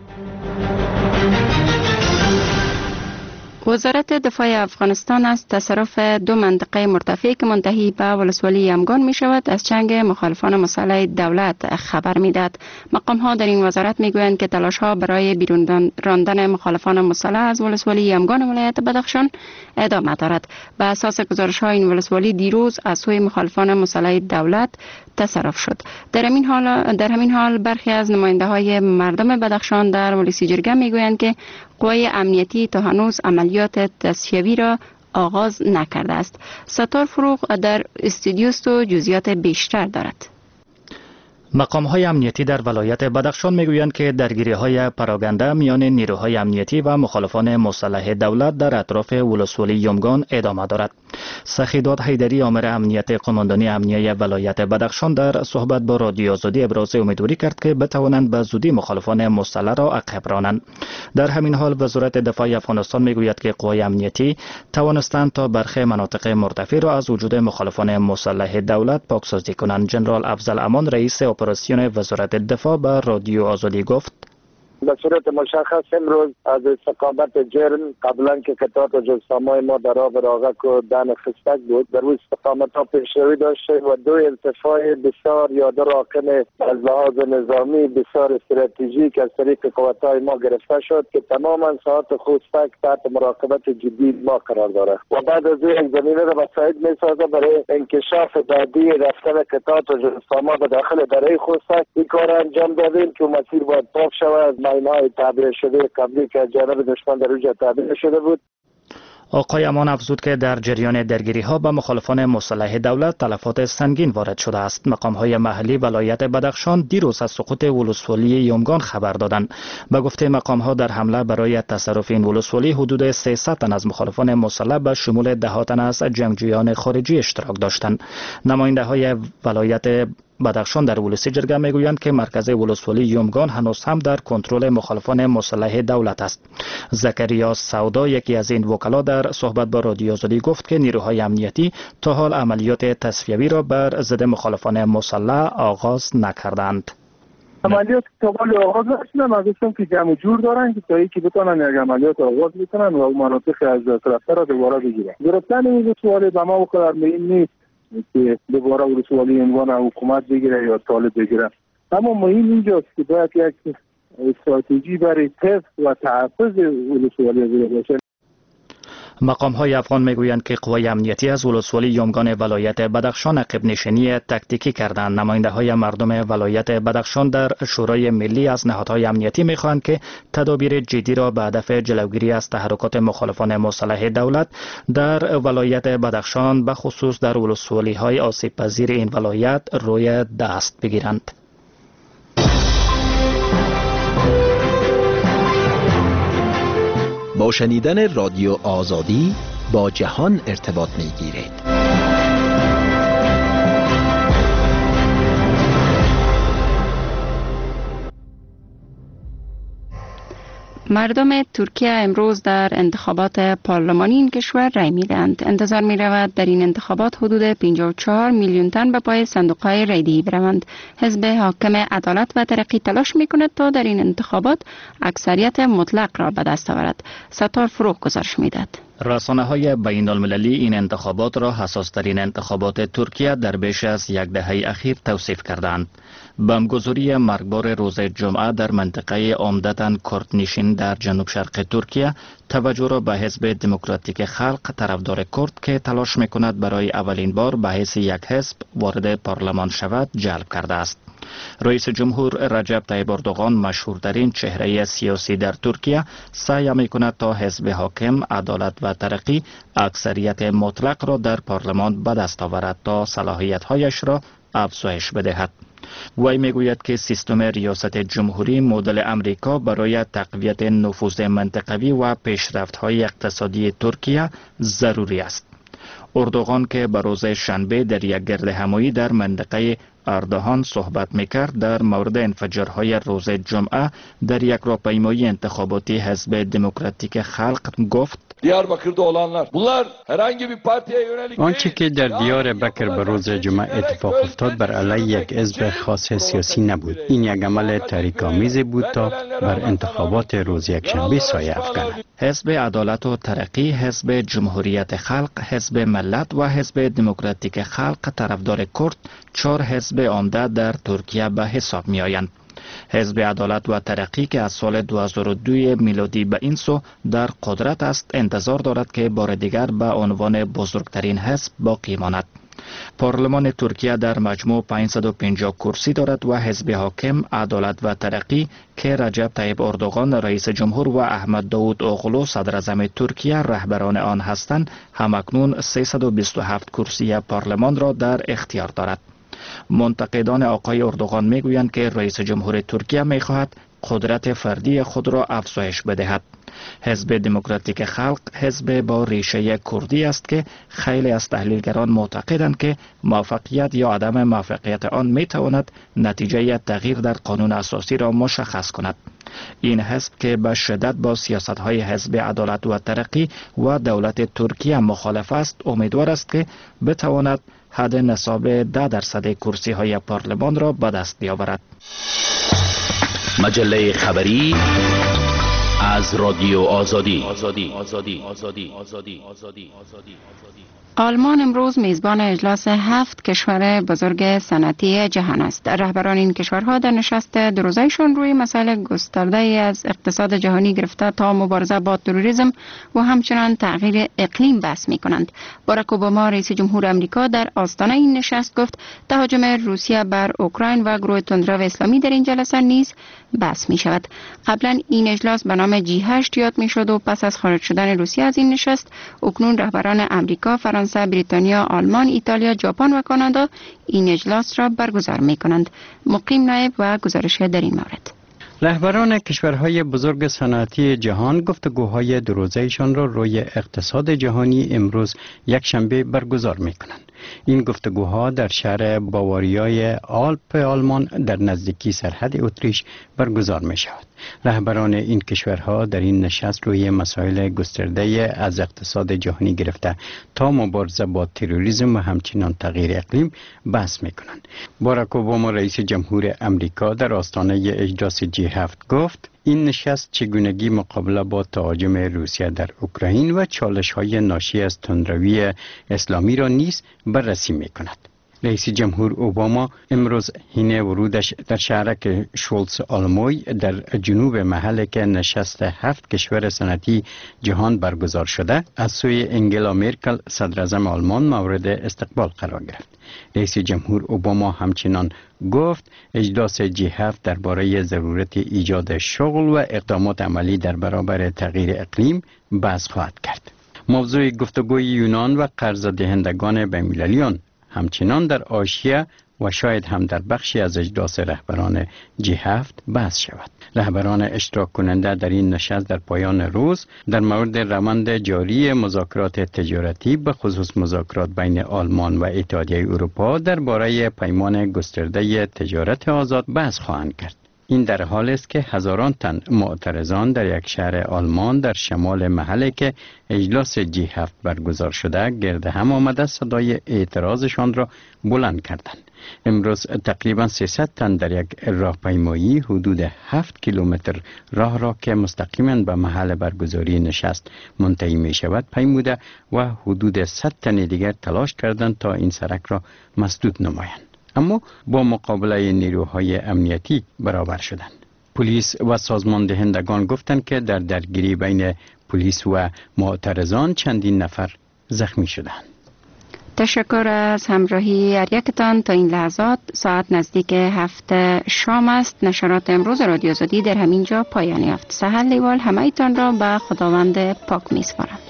وزارت دفاع افغانستان از تصرف دو منطقه مرتفع که منتهی به ولسوالی یمگان می شود از چنگ مخالفان مسلح دولت خبر می داد. مقام ها در این وزارت می گویند که تلاش ها برای بیرون راندن مخالفان مسلح از ولسوالی یمگان ولایت بدخشان ادامه دارد. به اساس گزارش ها این ولسوالی دیروز از سوی مخالفان مسلح دولت تصرف شد. در همین حال در همین حال برخی از نماینده های مردم بدخشان در ولسی جرگه می گویند که قوای امنیتی تا هنوز عملیات تصفیوی را آغاز نکرده است. ستار فروغ در استودیوست و جزئیات بیشتر دارد. مقام های امنیتی در ولایت بدخشان میگویند که درگیری های پراگنده میان نیروهای امنیتی و مخالفان مسلح دولت در اطراف ولسوالی یمگان ادامه دارد. سخیداد حیدری آمر امنیت قماندانی امنیه ولایت بدخشان در صحبت با رادیو آزادی ابراز امیدواری کرد که بتوانند به زودی مخالفان مسلح را عقب رانند. در همین حال وزارت دفاع افغانستان میگوید که قوای امنیتی توانستند تا برخی مناطق مرتفع را از وجود مخالفان مسلح دولت پاکسازی کنند. جنرال افضل امان رئیس اپراسیون وزارت دفاع به رادیو آزادی گفت: به صورت مشخص امروز از استقامت جرم قبلا که کتات و جسامای ما در آب راغک و دن خستک بود در روی استقامت ها پیشروی داشته و دو ارتفاع بسیار یا دو راکن از لحاظ نظامی بسیار استراتژیک از طریق قوتهای ما گرفته شد که تماما ساعت خستک تحت مراقبت جدی ما قرار داره و بعد از این زمینه را مساعد می سازه برای انکشاف بعدی رفتن کتات و جساما به داخل دره خستک. این کار انجام دادیم که مسیر باید پاک شود. ماینای تعبیه شده قبلی که از جانب دشمن در اوجه تعبیه شده بود. آقای امان افزود که در جریان درگیری ها به مخالفان مسلح دولت تلفات سنگین وارد شده است. مقام های محلی ولایت بدخشان دیروز از سقوط ولسوالی یمگان خبر دادند. به گفته مقام ها در حمله برای تصرف این ولسوالی حدود سیصد تن از مخالفان مسلح به شمول ده تن از جنگجویان خارجی اشتراک داشتند. نماینده های ولایت بدخشان در ولسی جرگه میگویند که مرکز ولسوالی یمگان هنوز هم در کنترل مخالفان مسلح دولت است. زکریا سودا یکی از این وکلا در صحبت با رادیو آزادی گفت که نیروهای امنیتی تا حال عملیات تصفیوی را بر ضد مخالفان مسلح آغاز نکردند. عملیات تا حال آغاز نشدن، از گفتم که جمع جور دارن که تا یکی بتونن یک عملیات آغاز بکنن و مناطق از طرفه را دوباره بگیرن. گرفتن این ولسوالی به ما وقت مهم نیست که دوباره ولسوالی عنوان حکومت بگیره یا طالب بگیره، اما مهم اینجاست که باید یک استراتژی برای حفظ و تحفظ ولسوالی باشه. مقام های افغان میگویند که قوای امنیتی از ولسوالی یمگان ولایت بدخشان عقب نشینی تکتیکی کردند. نماینده های مردم ولایت بدخشان در شورای ملی از نهادهای امنیتی میخواهند که تدابیر جدی را به هدف جلوگیری از تحرکات مخالفان مسلح دولت در ولایت بدخشان به خصوص در ولسوالی های آسیب پذیر این ولایت روی دست بگیرند. با شنیدن رادیو آزادی با جهان ارتباط می گیرید. مردم ترکیه امروز در انتخابات پارلمانی این کشور رای میدهند. انتظار می رود در این انتخابات حدود پنجاه و چهار میلیون تن به پای صندوق‌های رایدهی بروند. حزب حاکم عدالت و ترقی تلاش می کند تا در این انتخابات اکثریت مطلق را به دست آورد. ستار فروغ گزارش میدهد. رسانه های بین المللی این انتخابات را حساس ترین انتخابات ترکیه در بیش از یک دهه اخیر توصیف کردند. بمبگذاری مرگبار روز جمعه در منطقه عمدتاً کردنشین در جنوب شرق ترکیه توجه را به حزب دموکراتیک خلق طرفدار کرد که تلاش میکند برای اولین بار به حیث یک حزب وارد پارلمان شود جلب کرده است. رئیس جمهور رجب طیب اردوغان، مشهورترین چهره سیاسی در ترکیه، سعی میکند تا حزب حاکم عدالت و ترقی اکثریت مطلق را در پارلمان به دست آورد تا صلاحیت‌هایش را افزایش بدهد. وی میگوید که سیستم ریاست جمهوری مدل امریکا برای تقویت نفوذ منطقوی و پیشرفت‌های اقتصادی ترکیه ضروری است. اردوغان که به روز شنبه در یک گردهمایی در منطقه اردهان صحبت میکرد، در مورد انفجارهای روز جمعه در یک راهپیمایی انتخاباتی حزب دموکراتیک خلق گفت: Diyarbakır'da olanlar. Bunlar herhangi bir partiye yönelik آنچه که در دیار بکر به روز جمعه اتفاق افتاد بر علیه یک حزب خاص سیاسی نبود. این یک عمل تحریک‌آمیز بود تا بر انتخابات روز یکشنبه سایه افکند. حزب عدالت و ترقی، حزب جمهوریت خلق، حزب ملت و حزب دموکراتیک خلق طرفدار کرد چهار حزب عمده در ترکیه به حساب می آیند. حزب عدالت و ترقی که از سال دو هزار و دو میلادی به این سو در قدرت است، انتظار دارد که بار دیگر به عنوان بزرگترین حزب باقی ماند. پارلمان ترکیه در مجموع پانصد و پنجاه کرسی دارد و حزب حاکم عدالت و ترقی که رجب طیب اردوغان رئیس جمهور و احمد داود اوغلو صدر اعظم ترکیه رهبران آن هستند، همکنون سیصد و بیست و هفت کرسی پارلمان را در اختیار دارد. منتقدان آقای اردوغان میگویند که رئیس جمهور ترکیه میخواهد قدرت فردی خود را افزایش بدهد. حزب دموکراتیک خلق حزب با ریشه کردی است که خیلی از تحلیلگران معتقدند که موفقیت یا عدم موفقیت آن میتواند نتیجه تغییر در قانون اساسی را مشخص کند. این حزب که به شدت با سیاست‌های حزب عدالت و ترقی و دولت ترکیه مخالف است، امیدوار است که بتواند حد نصاب ده درصد کرسی های پارلمان را به دست بیاورد. مجله خبری از رادیو آزادی. آزادی. آزادی. آزادی. آزادی. آزادی. آلمان امروز میزبان اجلاس هفت کشور بزرگ صنعتی جهان است. رهبران این کشورها در نشست دو روزه‌شان روی مسائل گسترده از اقتصاد جهانی گرفته تا مبارزه با تروریسم و همچنان تغییر اقلیم بحث می‌کنند. باراک اوباما رئیس جمهور آمریکا در آستانه این نشست گفت تهاجم روسیه بر اوکراین و گروه تندرو اسلامی در این جلسه نیز بحث می‌شود. قبلا این اجلاس به نام جی هشت یاد می‌شد و پس از خارج شدن روسیه از این نشست، اکنون رهبران آمریکا، فرانسه، بریتانیا، آلمان، ایتالیا، ژاپن و کانادا این اجلاس را برگزار می کنند. مقیم نایب و گزارش در این مورد. رهبران کشورهای بزرگ صنعتی جهان گفتگوهای دو روزه‌شان را روی اقتصاد جهانی امروز یک شنبه برگزار می کنند. این گفتگوها در شهر باواریای آلپ آلمان در نزدیکی سرحد اتریش برگزار می شود. رهبران این کشورها در این نشست روی مسائل گسترده از اقتصاد جهانی گرفته تا مبارزه با تروریسم و همچنین تغییر اقلیم بحث می کنند. باراک اوباما رئیس جمهور امریکا در آستانه اجلاس جی هفت گفت این نشست چگونگی مقابله با تهاجم روسیه در اوکراین و چالش‌های ناشی از تندروی اسلامی را نیز بررسی می‌کند. رئیس جمهور اوباما امروز حین ورودش در شهرک شولز آلموی در جنوب محل که نشست هفت کشور صنعتی جهان برگزار شده از سوی انگلا مرکل صدر اعظم آلمان مورد استقبال قرار گرفت. رئیس جمهور اوباما همچنان گفت اجلاس جی هفت درباره ضرورت ایجاد شغل و اقدامات عملی در برابر تغییر اقلیم بحث خواهد کرد. موضوع گفتگوی یونان و قرض دهندگان بین‌المللیان همچنان در آسیا و شاید هم در بخشی از اجلاس رهبران جی هفت بحث شود. رهبران اشتراک کننده در این نشست در پایان روز در مورد روند جاری مذاکرات تجارتی به خصوص مذاکرات بین آلمان و اتحادیه اروپا درباره پیمان گسترده تجارت آزاد بحث خواهند کرد. این در حالی است که هزاران تن معترضان در یک شهر آلمان در شمال محلی که اجلاس جی هفت برگزار شده گرد هم آمده صدای اعتراضشان را بلند کردند. امروز تقریبا سیصد تن در یک راهپیمایی حدود هفت کیلومتر راه را که مستقیما به محل برگزاری نشست منتهی می شود پیموده و حدود صد تن دیگر تلاش کردند تا این سرک را مسدود نمایند، اما با مقابله نیروهای امنیتی برابر شدند. پلیس و سازمان دهندگان گفتند که در درگیری بین پلیس و معترضان چندین نفر زخمی شدند. تشکر از همراهی هر یکتان. تا این لحظات ساعت نزدیک هفت شام است. نشرات امروز رادیو آزادی در همین جا پایان یافت. سحر لیوال همه ایتان را به خداوند پاک می سپارم.